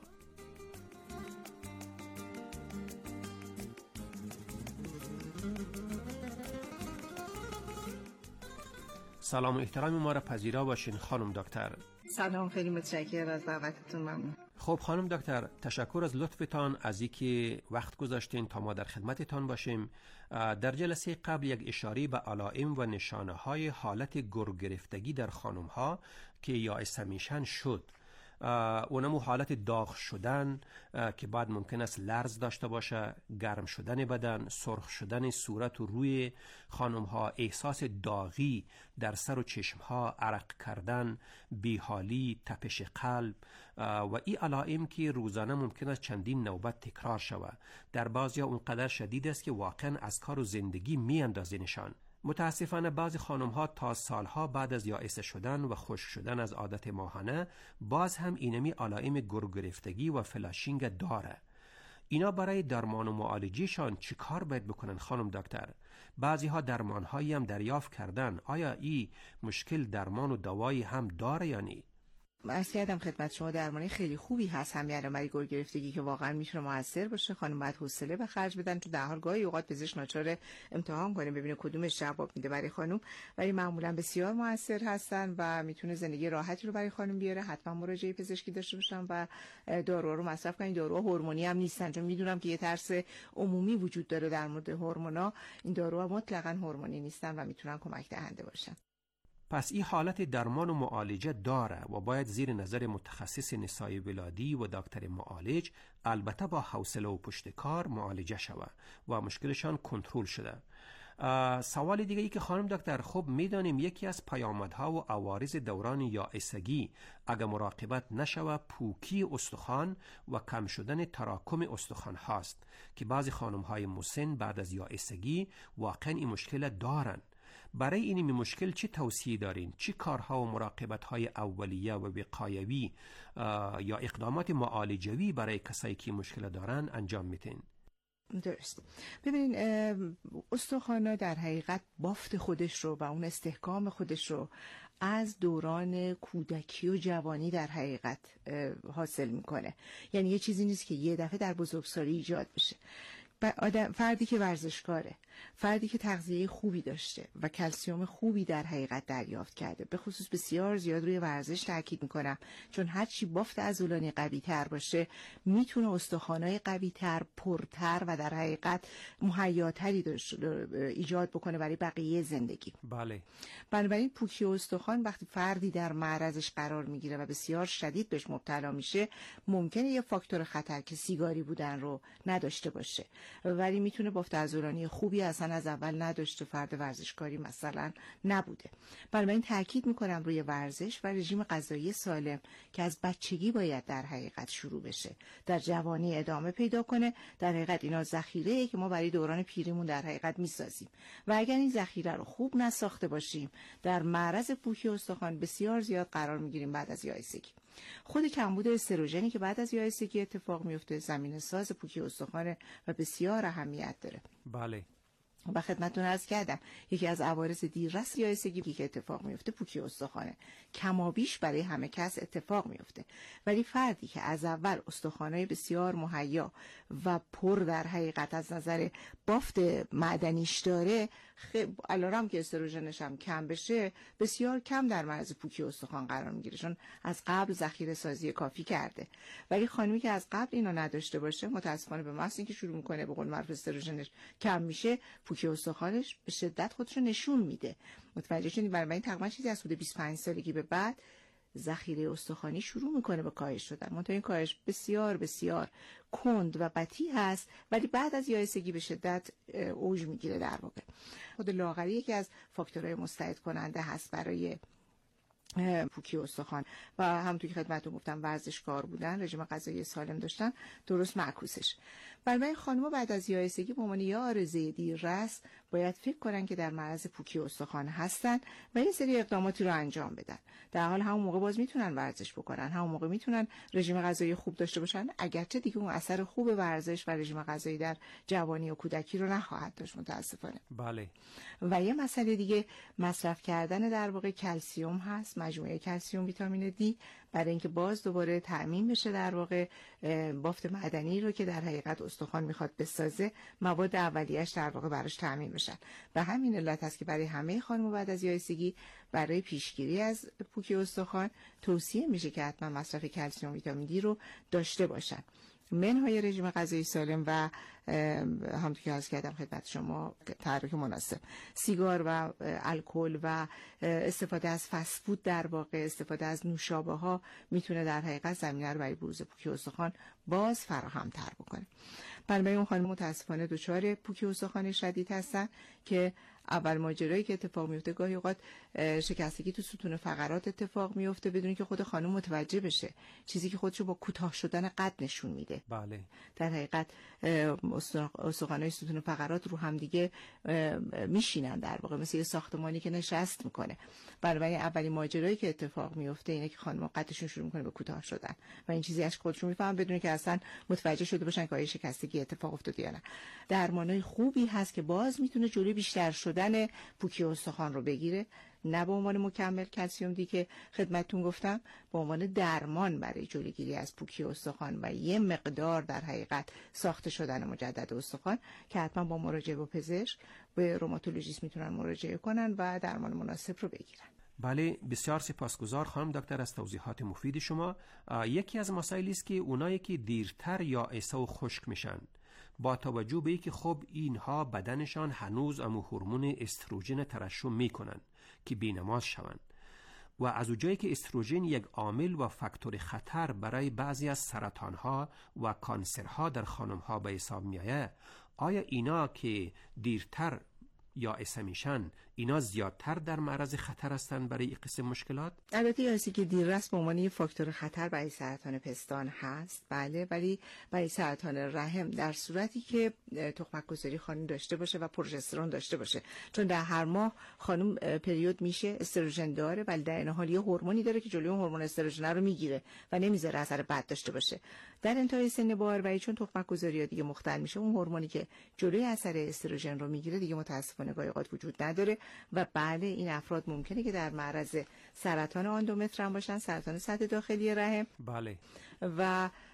سلام و احترام ما را پذیرا باشین خانم دکتر. سلام، خیلی متشکرم از دعوتتون. ممنون. خب خانم دکتر، تشکر از لطفتان از اینکه وقت گذاشتین تا ما در خدمتتان باشیم. در جلسه قبل یک اشاره به علائم و نشانه های حالت گر گرفتگی در خانم ها که یا استمیشن شد. اونمو حالت داغ شدن که بعد ممکن است لرز داشته باشه، گرم شدن بدن، سرخ شدن صورت و روی خانم ها، احساس داغی در سر و چشم ها، عرق کردن، بیحالی، تپش قلب و این علائم که روزانه ممکن است چندین نوبت تکرار شود. در بعضیا اونقدر شدید است که واقعا از کار و زندگی می اندازینشان. متاسفانه بعضی خانم ها تا سالها بعد از یائسه شدن و خشک شدن از عادت ماهانه باز هم اینمی علائم گر گرفتگی و فلاشینگ داره. اینا برای درمان و معالجهشان چی کار باید بکنن خانم دکتر؟ بعضی ها درمان هایی هم دریافت کردن. آیا این مشکل درمان و دوایی هم داره یا نه؟ عرض کردم خدمت شما درمانی خیلی خوبی هست همین علائم گر گرفتگی که واقعا میتونه موثر باشه. خانم باید حوصله به خرج بدن، تو در حال گاهی اوقات پزشک ناچار امتحان کنه ببینه کدومش جواب میده برای خانم، ولی معمولا بسیار موثر هستن و میتونه زندگی راحتی رو برای خانم بیاره. حتما مراجعه پزشکی داشته باشن و داروها رو مصرف کنن. داروها هورمونی هم نیستن، چون میدونم که یه ترس عمومی وجود داره در مورد هورمونا. این داروها مطلقاً هورمونی نیستن و میتونن کمک دهنده باشن. پس این حالت درمان و معالجه داره و باید زیر نظر متخصص نسای ولادی و دکتر معالج، البته با حوصله و پشتکار، معالجه شود و مشکلشان کنترل شده. سوال دیگه ای که خانم دکتر، خب میدانیم یکی از پیامدها و عوارض دوران یائسگی اگر مراقبت نشود پوکی استخوان و کم شدن تراکم استخوان هاست که بعضی خانم های مسن بعد از یائسگی واقعا این مشکل دارن. برای این مشکل چی توصیه دارین؟ چی کارها و مراقبت‌های اولیه و وقایوی یا اقدامات معالجوی برای کسایی که مشکل دارن انجام میدین؟ درست. ببینین استخوان‌ها در حقیقت بافت خودش رو و اون استحکام خودش رو از دوران کودکی و جوانی در حقیقت حاصل میکنه. یعنی یه چیزی نیست که یه دفعه در بزرگسالی ایجاد بشه. آدم فردی که ورزشکاره فردی که تغذیه خوبی داشته و کلسیم خوبی در حقیقت دریافت کرده، به خصوص بسیار زیاد روی ورزش تاکید میکنم، چون هر چی بافت عضلانی قوی تر باشه میتونه استخوان‌های قوی تر، پرتر و در حقیقت مهیاتری ایجاد بکنه برای بقیه زندگی. بله. بنابراین پوکی استخوان وقتی فردی در معرضش قرار میگیره و بسیار شدید بهش مبتلا میشه، ممکنه یه فاکتور خطر که سیگاری بودن رو نداشته باشه، ولی میتونه بافت عضلانی خوبی اصلا از اول نداشته، فرد ورزشکاری مثلا نبوده. بنابراین تاکید میکنم روی ورزش و رژیم غذایی سالم که از بچگی باید در حقیقت شروع بشه، در جوانی ادامه پیدا کنه. در حقیقت اینا ذخیره‌ای که ما برای دوران پیریمون در حقیقت میسازیم و اگر این ذخیره رو خوب نساخته باشیم، در معرض پوکی استخوان بسیار زیاد قرار میگیریم بعد از یائسگی. خود کمبود استروژنی که بعد از یائسگی اتفاق میفته زمینه ساز پوکی استخوان و بسیار اهمیت داره. بله. و خدمتتون عرض کردم یکی از عوارض دیررس یائسگی که اتفاق میفته پوکی استخوانه. کمابیش برای همه کس اتفاق میفته، ولی فردی که از اول استخوانای بسیار مهیا و پر در حقیقت از نظر بافت معدنیش داره، خب علارم که استروژنش هم کم بشه بسیار کم در معرض پوکی استخوان قرار میگیره، چون از قبل ذخیره سازی کافی کرده. ولی خانمی که از قبل اینو نداشته باشه، متاسفانه به محض اینکه شروع میکنه به قول معروف استروژنش کم میشه، پوکی استخوانش به شدت خودش رو نشون میده. متوجه شدید؟ برای این تقریبا چیزی از حدود بیست و پنج سالگی به بعد ذخیره استخوانی شروع میکنه به کاهش شدن. منتها این کاهش بسیار بسیار کند و بطیء هست، ولی بعد از یائسگی به شدت اوج میگیره. در واقع خود لاغری یکی از فاکتورهای مساعد کننده هست برای پوکی استخوان و همونطور که خدمتتون گفتم ورزشکار بودن، رژیم غذایی سالم داشتن درست معکوسش. برای خانم‌ها بعد از یائسگی به عنوان یه عارضه دیررس باید فکر کنن که در معرض پوکی استخوان هستن و یه سری اقداماتی رو انجام بدن. در حال همون موقع باز میتونن ورزش بکنن، همون موقع میتونن رژیم غذایی خوب داشته باشن، اگرچه دیگه اون اثر خوب ورزش و رژیم غذایی در جوانی و کودکی رو نخواهد داشت متاسفانه. بله. و یه مسئله دیگه مصرف کردن در واقع کلسیم هست، مجموعه کلسیم ویتامین دی، برای اینکه باز دوباره تأمین بشه در واقع بافت معدنی رو که در حقیقت استخوان میخواد بسازه، مواد اولیه‌اش در واقع براش تأمین بشن. به همین علت است که برای همه خانم بعد از یائسگی برای پیشگیری از پوکی استخوان توصیه میشه که حتما مصرف کلسیم ویتامین دی رو داشته باشن. منهای رژیم غذایی سالم و همونطور که عرض کردم خدمت شما تحرک مناسب، سیگار و الکل و استفاده از فست فود، در واقع استفاده از نوشابه ها میتونه در حقیقت زمینه رو برای بروز پوکی استخوان باز فراهم تر بکنه. برای اون خانم متاسفانه دچار پوکی استخوان شدید هستن که اول ماجرایی که اتفاق میفته گاهی اوقات شکستگی تو ستون فقرات اتفاق میفته بدون که خود خانم متوجه بشه، چیزی که خودشو با کوتاه شدن قد نشون میده. بله. در حقیقت استخوان‌های ستون فقرات رو هم دیگه میشینن در واقع، مثل یه ساختمانی که نشست میکنه. برای اولین ماجرایی که اتفاق میفته اینه که خانم قدشون شروع میکنه به کوتاه شدن و این چیزی از خودشون میفهمن بدون که اصلا متوجه شده باشن که آیا شکستگی اتفاق افتاده یا نه. درمانای خوبی هست که باز میتونه جلوی بیشتر شدن پوکی استخوان رو بگیره، نه به عنوان مکمل کلسیم دی که خدمتتون گفتم، به عنوان درمان برای جلوگیری از پوکی استخوان و یه مقدار در حقیقت ساخته شدن مجدد استخوان که حتما با مراجعه با پزشک به روماتولوژیست میتونن مراجعه کنن و درمان مناسب رو بگیرن. بله، بسیار سپاسگزار خانم دکتر از توضیحات مفید شما. یکی از مسائلی است که اونایی که دیرتر یائسه و خشک میشن، با توجه به اینکه خب اینها بدنشان هنوز امو هورمون استروژن ترشح میکنن که بی‌نماز شوند و از اونجایی که استروژن یک عامل و فاکتور خطر برای بعضی از سرطانها و کانسرها در خانمها به حساب میآید، آیا اینا که دیرتر یائسه میشن اینا زیادتر در معرض خطر هستن برای این قسم مشکلات؟ البته یائسه که دیررس به عنوان یک فاکتور خطر برای سرطان پستان هست، بله، ولی برای سرطان رحم در صورتی که تخمک گذاری خانم داشته باشه و پروژسترون داشته باشه، چون در هر ماه خانم پریود میشه، استروژن داره، ولی در این حال یه هورمونی داره که جلوی اون هورمون استروژن رو میگیره و نمیذاره اثر بد داشته باشه. در انتهای سن باروری چون تخمک گذاری دیگه مختل میشه، اون هورمونی که جلوی اثر استروژن رو میگیره دیگه متاسفانه گاهی اوقات وجود نداره و بله این افراد ممکنه که در معرض سرطان اندومتر هم باشن، سرطان سطح داخلی رحم. بله. و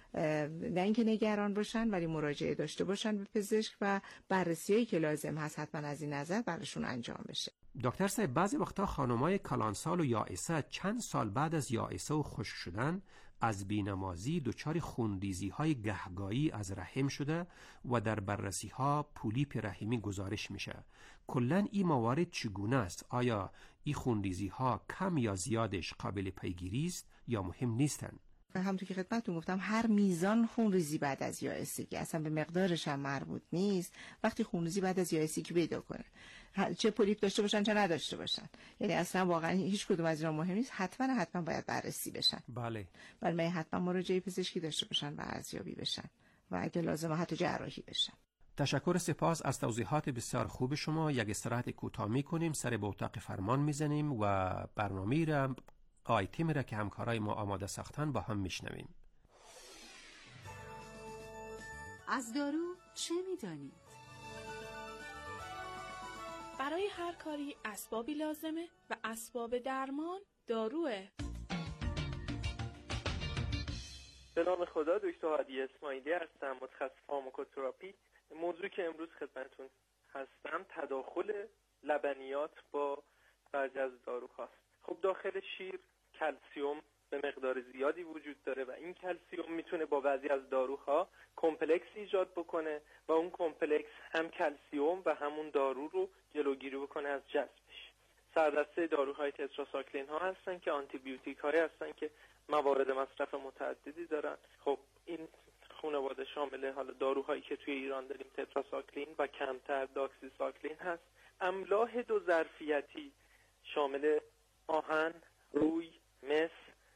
نه اینکه نگران باشن ولی مراجعه داشته باشن به پزشک و بررسیایی که لازم هست حتما از این نظر براشون انجام بشه. دکتر صاحب بعضی وقتا خانمای کلانسال و یائسه چند سال بعد از یائسه و خشک شدن از بینمازی دچار خونریزی های گهگاهی از رحم شده و در بررسی ها پولیپ رحمی گزارش میشه. کلن این موارد چگونه است؟ آیا این خونریزی ها کم یا زیادش قابل پیگیری است یا مهم نیستند؟ همونطور که خدمتتون گفتم هر میزان خونریزی بعد از یائسگی اصلا به مقدارش هم مربوط نیست. وقتی خونریزی بعد از یائسگی پیدا کنه چه پولیپ داشته باشن چه نداشته باشن، یعنی اصلا واقعا هیچ کدوم از اینا مهم نیست، حتما حتما باید بررسی بشن. بله. ولی حتما مراجعه پزشکی داشته باشن و ارزیابی بشن و اگه لازمه حتی جراحی بشن. تشکر، سپاس از توضیحات بسیار خوب شما. یک استراحت کوتاه می‌کنیم، سر به اتاق فرمان می‌زنیم و برنامه را آیتمی را که همکارای ما آماده ساختن با هم میشنویم. از دارو چه میدانید؟ برای هر کاری اسبابی لازمه و اسباب درمان داروه. به نام خدا، دکتر هادی اسماعیلی هستم، متخصص فارماکوتراپی. موضوعی که امروز خدمتتون هستم تداخل لبنیات با بعضی از داروهاست. خب داخل شیر کلسیوم به مقدار زیادی وجود داره و این کلسیوم میتونه با بعضی از داروها کمپلکس ایجاد بکنه و اون کمپلکس هم کلسیوم و همون دارو رو جلوگیری بکنه از جذبش. سردسته داروهای تتراساکلین ها هستن که آنتی بیوتیک هایی هستن که موارد مصرف متعددی دارن. خب این خانواده شامل حالا داروهایی که توی ایران داریم تتراساکلین و کمتر داکسیساکلین هست. املاح دو ظرفیتی شامل آهن، روی، مس،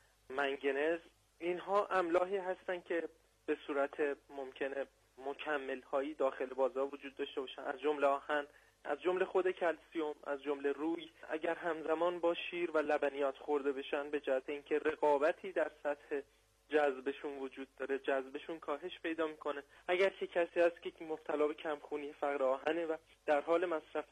منگنز، اینها املاحی هستن که به صورت ممکنه مکمل هایی داخل بازار وجود داشته باشن، از جمله آهن، از جمله خود کلسیوم، از جمله روی. اگر همزمان با شیر و لبنیات خورده بشن به جهت اینکه رقابتی در سطح جذبشون وجود داره، جذبشون کاهش پیدا میکنه. اگر که کسی هست که مبتلا به کمخونی فقر آهنه و در حال مصرف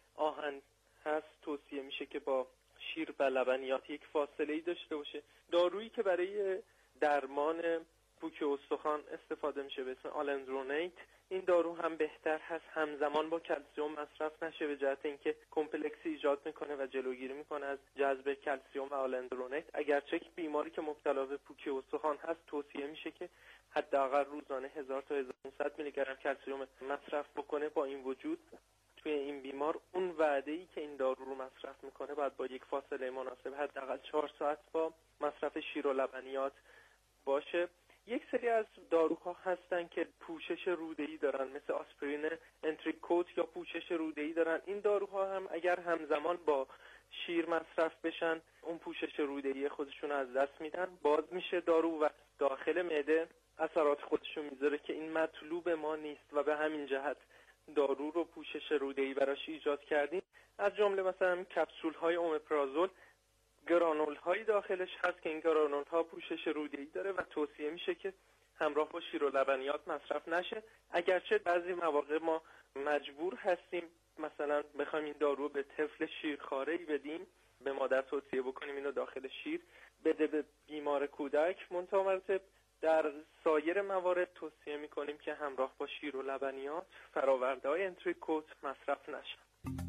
آهن هست، توصیه میشه که با شیر و لبنیات یک فاصله‌ای داشته باشه. دارویی که برای درمان پوک استخوان استفاده میشه به اسم آلندرونیت، این دارو هم بهتر هست همزمان با کلسیوم مصرف نشه به جهت اینکه کمپلکسی ایجاد میکنه و جلوگیری میکنه از جذب کلسیوم و آلندرونیت. اگرچه بیماری که مبتلا به پوک استخوان هست توصیه میشه که حداقل روزانه هزار تا هزار و پانصد میلی گرم کلسیوم مصرف بکنه. با این وجود توی این بیمار اون وعده‌ای که این دارو رو مصرف میکنه باید با یک فاصله مناسب حداقل چهار ساعت با مصرف شیر و لبنیات باشه. یک سری از داروها هستن که پوشش روده‌ای دارن، مثل آسپرین انتریکوت یا پوشش روده‌ای دارن. این داروها هم اگر همزمان با شیر مصرف بشن اون پوشش روده‌ای خودشون از دست میدن، باز میشه دارو و داخل معده اثرات خودشون میذاره که این مطلوب ما نیست و به همین جهت دارو رو پوشش روده‌ای براش ایجاد کردیم. از جمله مثلا کپسول های اومپرازول، گرانول هایی داخلش هست که این گرانول ها پوشش روده‌ای داره و توصیه میشه که همراه با شیر و لبنیات مصرف نشه. اگرچه بعضی مواقع ما مجبور هستیم مثلا بخوایم این دارو به طفل شیرخواره‌ای بدیم، به مادر توصیه بکنیم اینو داخل شیر بده به بیمار کودک، منتها در سایر موارد توصیه میکنیم که همراه با شیر و لبنیات فراورده های انتریکوت مصرف نشن.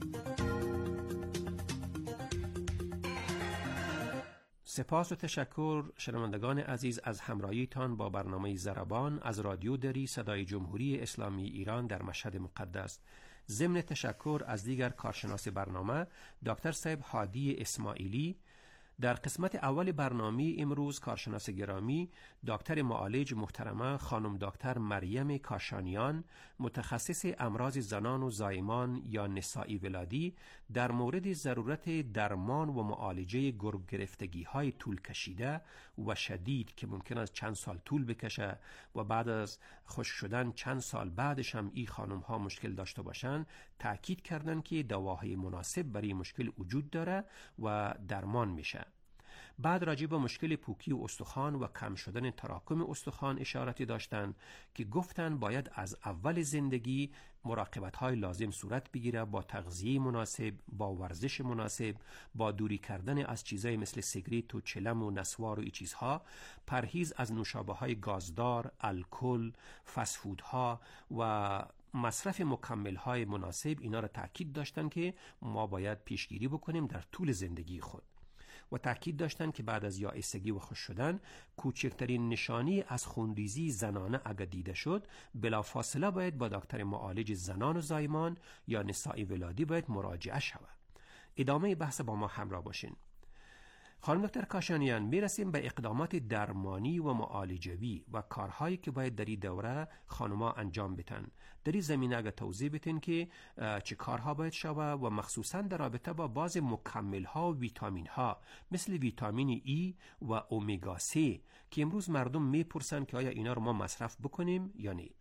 سپاس و تشکر شنوندگان عزیز از همراهیتان با برنامه ضربان از رادیو دری صدای جمهوری اسلامی ایران در مشهد مقدس. ضمن تشکر از دیگر کارشناس برنامه دکتر صاحب هادی اسماعیلی. در قسمت اول برنامه امروز کارشناس گرامی دکتر معالج محترمه خانم دکتر مریم کاشانیان، متخصص امراض زنان و زایمان یا نسایی ولادی، در مورد ضرورت درمان و معالجه گرگ گرفتگی های طول کشیده و شدید که ممکن است چند سال طول بکشه و بعد از خشک شدن چند سال بعدش هم این خانم ها مشکل داشته باشند، تأکید کردند که دواهای مناسب برای مشکل وجود داره و درمان میشه. بعد راجع به مشکل پوکی و استخوان و کم شدن تراکم استخوان اشارتی داشتند که گفتن باید از اول زندگی مراقبت‌های لازم صورت بگیره، با تغذیه مناسب، با ورزش مناسب، با دوری کردن از چیزای مثل سیگریت و چلم و نسوار و این چیزها، پرهیز از نوشابه‌های گازدار، الکل، فست فودها و مصرف مکمل‌های مناسب. اینا را تاکید داشتن که ما باید پیشگیری بکنیم در طول زندگی خود. و تاکید داشتن که بعد از یائسگی و خشک شدن کوچکترین نشانی از خونریزی زنانه اگر دیده شد، بلافاصله باید با دکتر معالج زنان و زایمان یا نسائی ولادی باید مراجعه شود. ادامه بحث با ما همراه باشین. خانم دکتر کاشانیان، میرسیم به اقدامات درمانی و معالجوی و کارهایی که باید در این دوره خانم‌ها انجام بدن. در این زمینه اگر توضیح بدین که چه کارها باید شود و مخصوصا در رابطه با بعض مکمل‌ها و ویتامین‌ها مثل ویتامین ای و اومگا سه که امروز مردم میپرسن که آیا اینا رو ما مصرف بکنیم یا نه.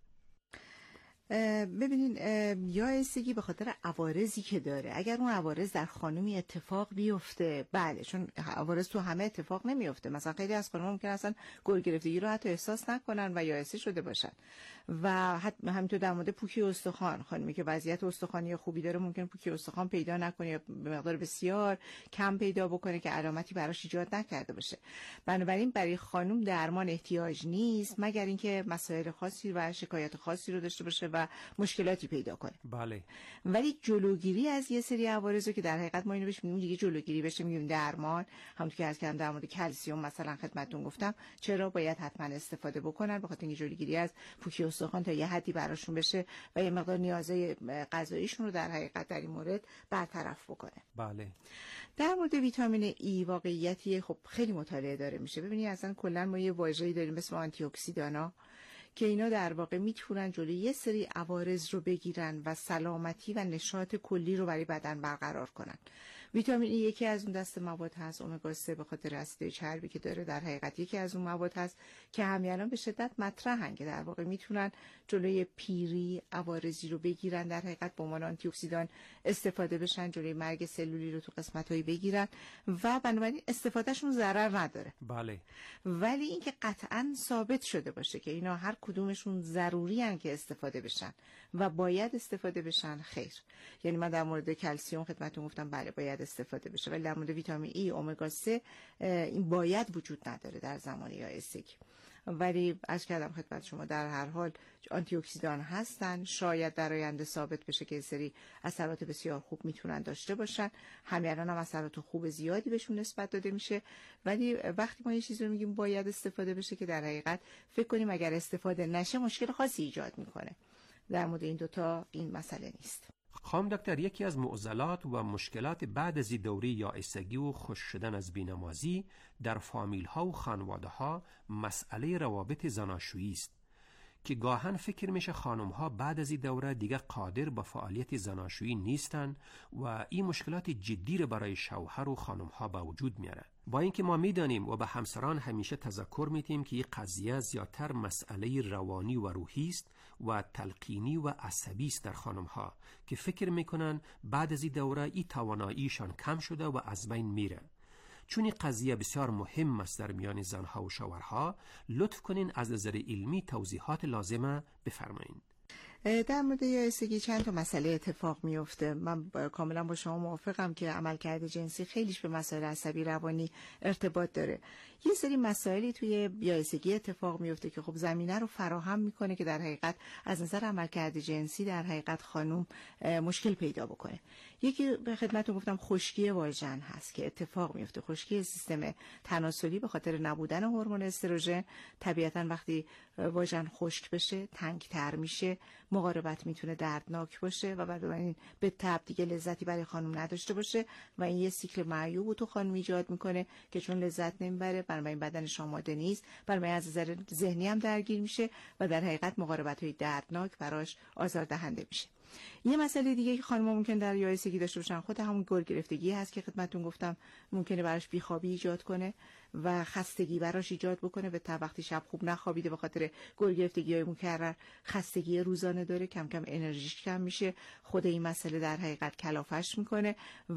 ببینین یائسگی به خاطر عوارضی که داره، اگر اون عوارض در خانومی اتفاق بیفته، بله، چون عوارض تو همه اتفاق نمیفته. مثلا خیلی از خانم‌ها ممکن اصلا گل گرفتگی رو حتی احساس نکنن و یائسه شده باشن. و حتی همینطور در مورد پوکی استخوان، خانمی که وضعیت استخوانی خوبی داره ممکن پوکی استخوان پیدا نکنه یا به مقدار بسیار کم پیدا بکنه که علامتی براش ایجاد نکرده باشه. بنابراین برای خانم درمان احتیاج نیست مگر اینکه مسائل خاصی و شکایت خاصی رو داشته باشه و مشکلاتی پیدا کنه. بله. ولی جلوگیری از یه سری عوارض که در حقیقت ما اینو بهش میگیم دیگه جلوگیری بشه میگیم درمان، همونطور که عرض کردم در مورد کلسیم مثلا خدمتتون گفتم چرا باید حتما استفاده بکنن، بخاطر اینکه جلوگیری از پوکی استخوان تا یه حدی براشون بشه و یه مقدار نیازهای غذاییشون رو در حقیقت در این مورد برطرف بکنه. بله. در مورد ویتامین ای واقعیتی خب خیلی مطالعه داره میشه. ببینید اصلا کلا ما یه واژه‌ای داریم مثل آنتی اکسیدانا که اینا در واقع میتونن جلوی یه سری عوارض رو بگیرن و سلامتی و نشاط کلی رو برای بدن برقرار کنن. ویتامین ای یکی از اون دسته مواد هست. امگا سه به خاطر اسید چربی که داره در حقیقت یکی از اون مواد هست که همین الان به شدت مطرحن که در واقع میتونن جلوی پیری، عوارضی رو بگیرن، در حقیقت به عنوان آنتی اکسیدان استفاده بشن، جلوی مرگ سلولی رو تو قسمت‌هایی بگیرن و بنابراین استفادهشون ضرر نداره. بله. ولی اینکه قطعاً ثابت شده باشه که اینا هر کدومشون ضروری ان که استفاده بشن و باید استفاده بشن، خیر. یعنی من در مورد کلسیم خدمتتون گفتم بله باید استفاده بشه، ولی در مورد ویتامین ای، امگا سه این باید وجود نداره در زمان یائسگی. ولی عرض کردم خدمت شما در هر حال آنتی اکسیدان هستن، شاید در آینده ثابت بشه که سری اثرات بسیار خوب میتونن داشته باشن. همین الان هم اثرات خوب زیادی بهشون نسبت داده میشه، ولی وقتی ما یه چیزی رو میگیم باید استفاده بشه که در حقیقت فکر کنیم اگر استفاده نشه مشکل خاصی ایجاد میکنه. در مورد این دوتا این مسئله نیست. خانم دکتر، یکی از معضلات و مشکلات بعد از دوره یائسگی و خشک شدن از بینمازی در فامیل ها و خانواده ها مسئله روابط زناشویی است که گاهن فکر میشه خانم ها بعد از این دوره دیگه قادر به فعالیت زناشویی نیستن و این مشکلات جدی رو برای شوهر و خانم ها به وجود میاره. با اینکه ما میدانیم و به همسران همیشه تذکر میدیم که این قضیه زیادتر مسئله روانی و روحی است و تلقینی و عصبی است در خانم ها که فکر میکنن بعد از این دوره این تواناییشان کم شده و از بین میره. چون این قضیه بسیار مهم است در میان زنها و شوهرها، لطف کنین از نظر علمی توضیحات لازمه بفرمایید. در مورد یائسگی چند تا مسئله اتفاق میفته. من کاملا با شما موافقم که عملکرد جنسی خیلیش به مسائل عصبی روانی ارتباط داره. یه سری مسائلی توی یائسگی اتفاق میفته که خب زمینه رو فراهم میکنه که در حقیقت از نظر عملکرد جنسی در حقیقت خانم مشکل پیدا بکنه. یکی به خدمتتون گفتم خشکی واژن هست که اتفاق میفته. خشکی سیستم تناسلی به خاطر نبودن هورمون استروژن. طبیعتا وقتی واژن خشک بشه تنگتر میشه، مقاربت میتونه دردناک باشه و بنابراین به تبع دیگه لذتی برای خانم نداشته باشه و این یه سیکل معیوب تو خانم ایجاد میکنه که چون لذت نمیبره بنابراین بدنش آماده نیست، بنابراین از نظر ذهنی هم درگیر میشه و در حقیقت مقاربت‌های دردناک براش آزاردهنده میشه. یه مسئله دیگه که خانم‌ها ممکن در یائسگی داشته باشن خود همون گل گرفتگی هست که خدمتتون گفتم ممکنه براش بیخوابی ایجاد کنه و خستگی براش ایجاد بکنه. به تا وقتی شب خوب نخوابیده به خاطر گل گرفتگی‌های مکرر خستگی روزانه داره، کم کم انرژیش کم میشه، خود این مسئله در حقیقت کلافش میکنه و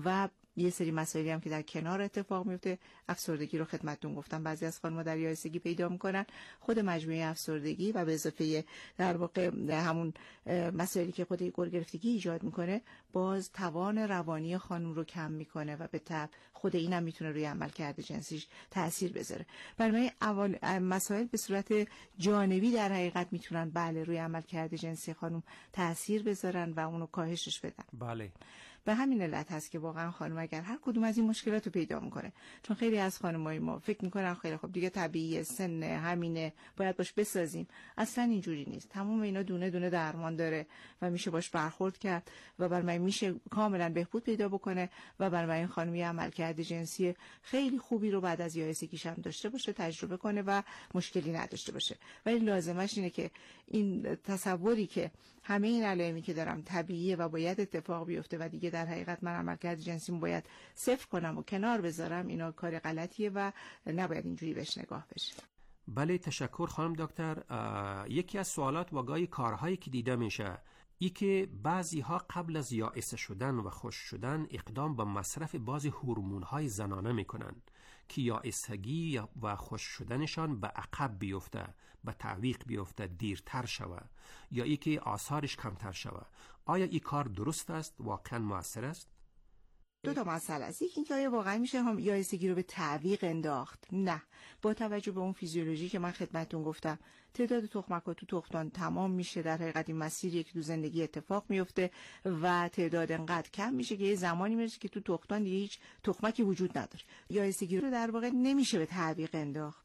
یه سری مسائلی هم که در کنار اتفاق میفته. افسردگی رو خدمتتون گفتم بعضی از خانم‌ها در یائسگی پیدا میکنن. خود مجموعه افسردگی و به اضافه در واقع همون مسائلی که خود گل گرفتگی ایجاد میکنه باز توان روانی خانم رو کم میکنه و به تبع خود اینم میتونه روی عملکرد جنسیش تاثیر بذاره. برای اول مسائل به صورت جانبی در حقیقت میتونن بله روی عملکرد جنسی خانم تاثیر بذارن و اونو کاهشش بدن. بله. به همین علت هست که واقعا خانم اگر هر کدوم از این مشکلات رو پیدا میکنه، چون خیلی از خانمای ما فکر میکنن خیلی خب دیگه طبیعیه، سن همینه، باید باش بسازیم. اصلا اینجوری نیست. تمام اینا دونه دونه درمان داره و میشه باش برخورد کرد و برای میشه کاملا بهبود پیدا بکنه و برای این خانمی عملکرد جنسی خیلی خوبی رو بعد از یائسگیش هم داشته باشه، تجربه کنه و مشکلی نداشته باشه. ولی لازمش اینه که این تصوری که همه این علائمی که دارم طبیعیه و باید اتفاق بیفته و دیگه در حقیقت من عملکرد جنسیم باید صفر کنم و کنار بذارم، اینا کار غلطیه و نباید اینجوری بهش نگاه بشه. بله تشکر خانم دکتر. یکی از سوالات و گاهی کارهایی که دیده میشه ای که بعضی ها قبل از یائسه شدن و خوش شدن اقدام به مصرف بعضی هورمون های زنانه میکنن که یائسگی و خوش شدنشان به عقب بیفته، به تعویق بیفته، دیرتر شوه یا ای که آثارش کمتر شوه. آیا این کار درست است؟ واقعا موثر است؟ دو تا مسئله است. یکی اینکه آیا واقعا میشه هم یائسگی رو به تعویق انداخت؟ نه. با توجه به اون فیزیولوژی که من خدمتتون گفتم، تعداد تخمک‌ها تو تخمدان تمام میشه، در حقیقت این مسیری که تو زندگی اتفاق میفته و تعداد انقدر کم میشه که یه زمانی میرسه که تو تخمدان دیگه هیچ تخمکی وجود نداره. یائسگی رو در واقع نمیشه به تعویق انداخت.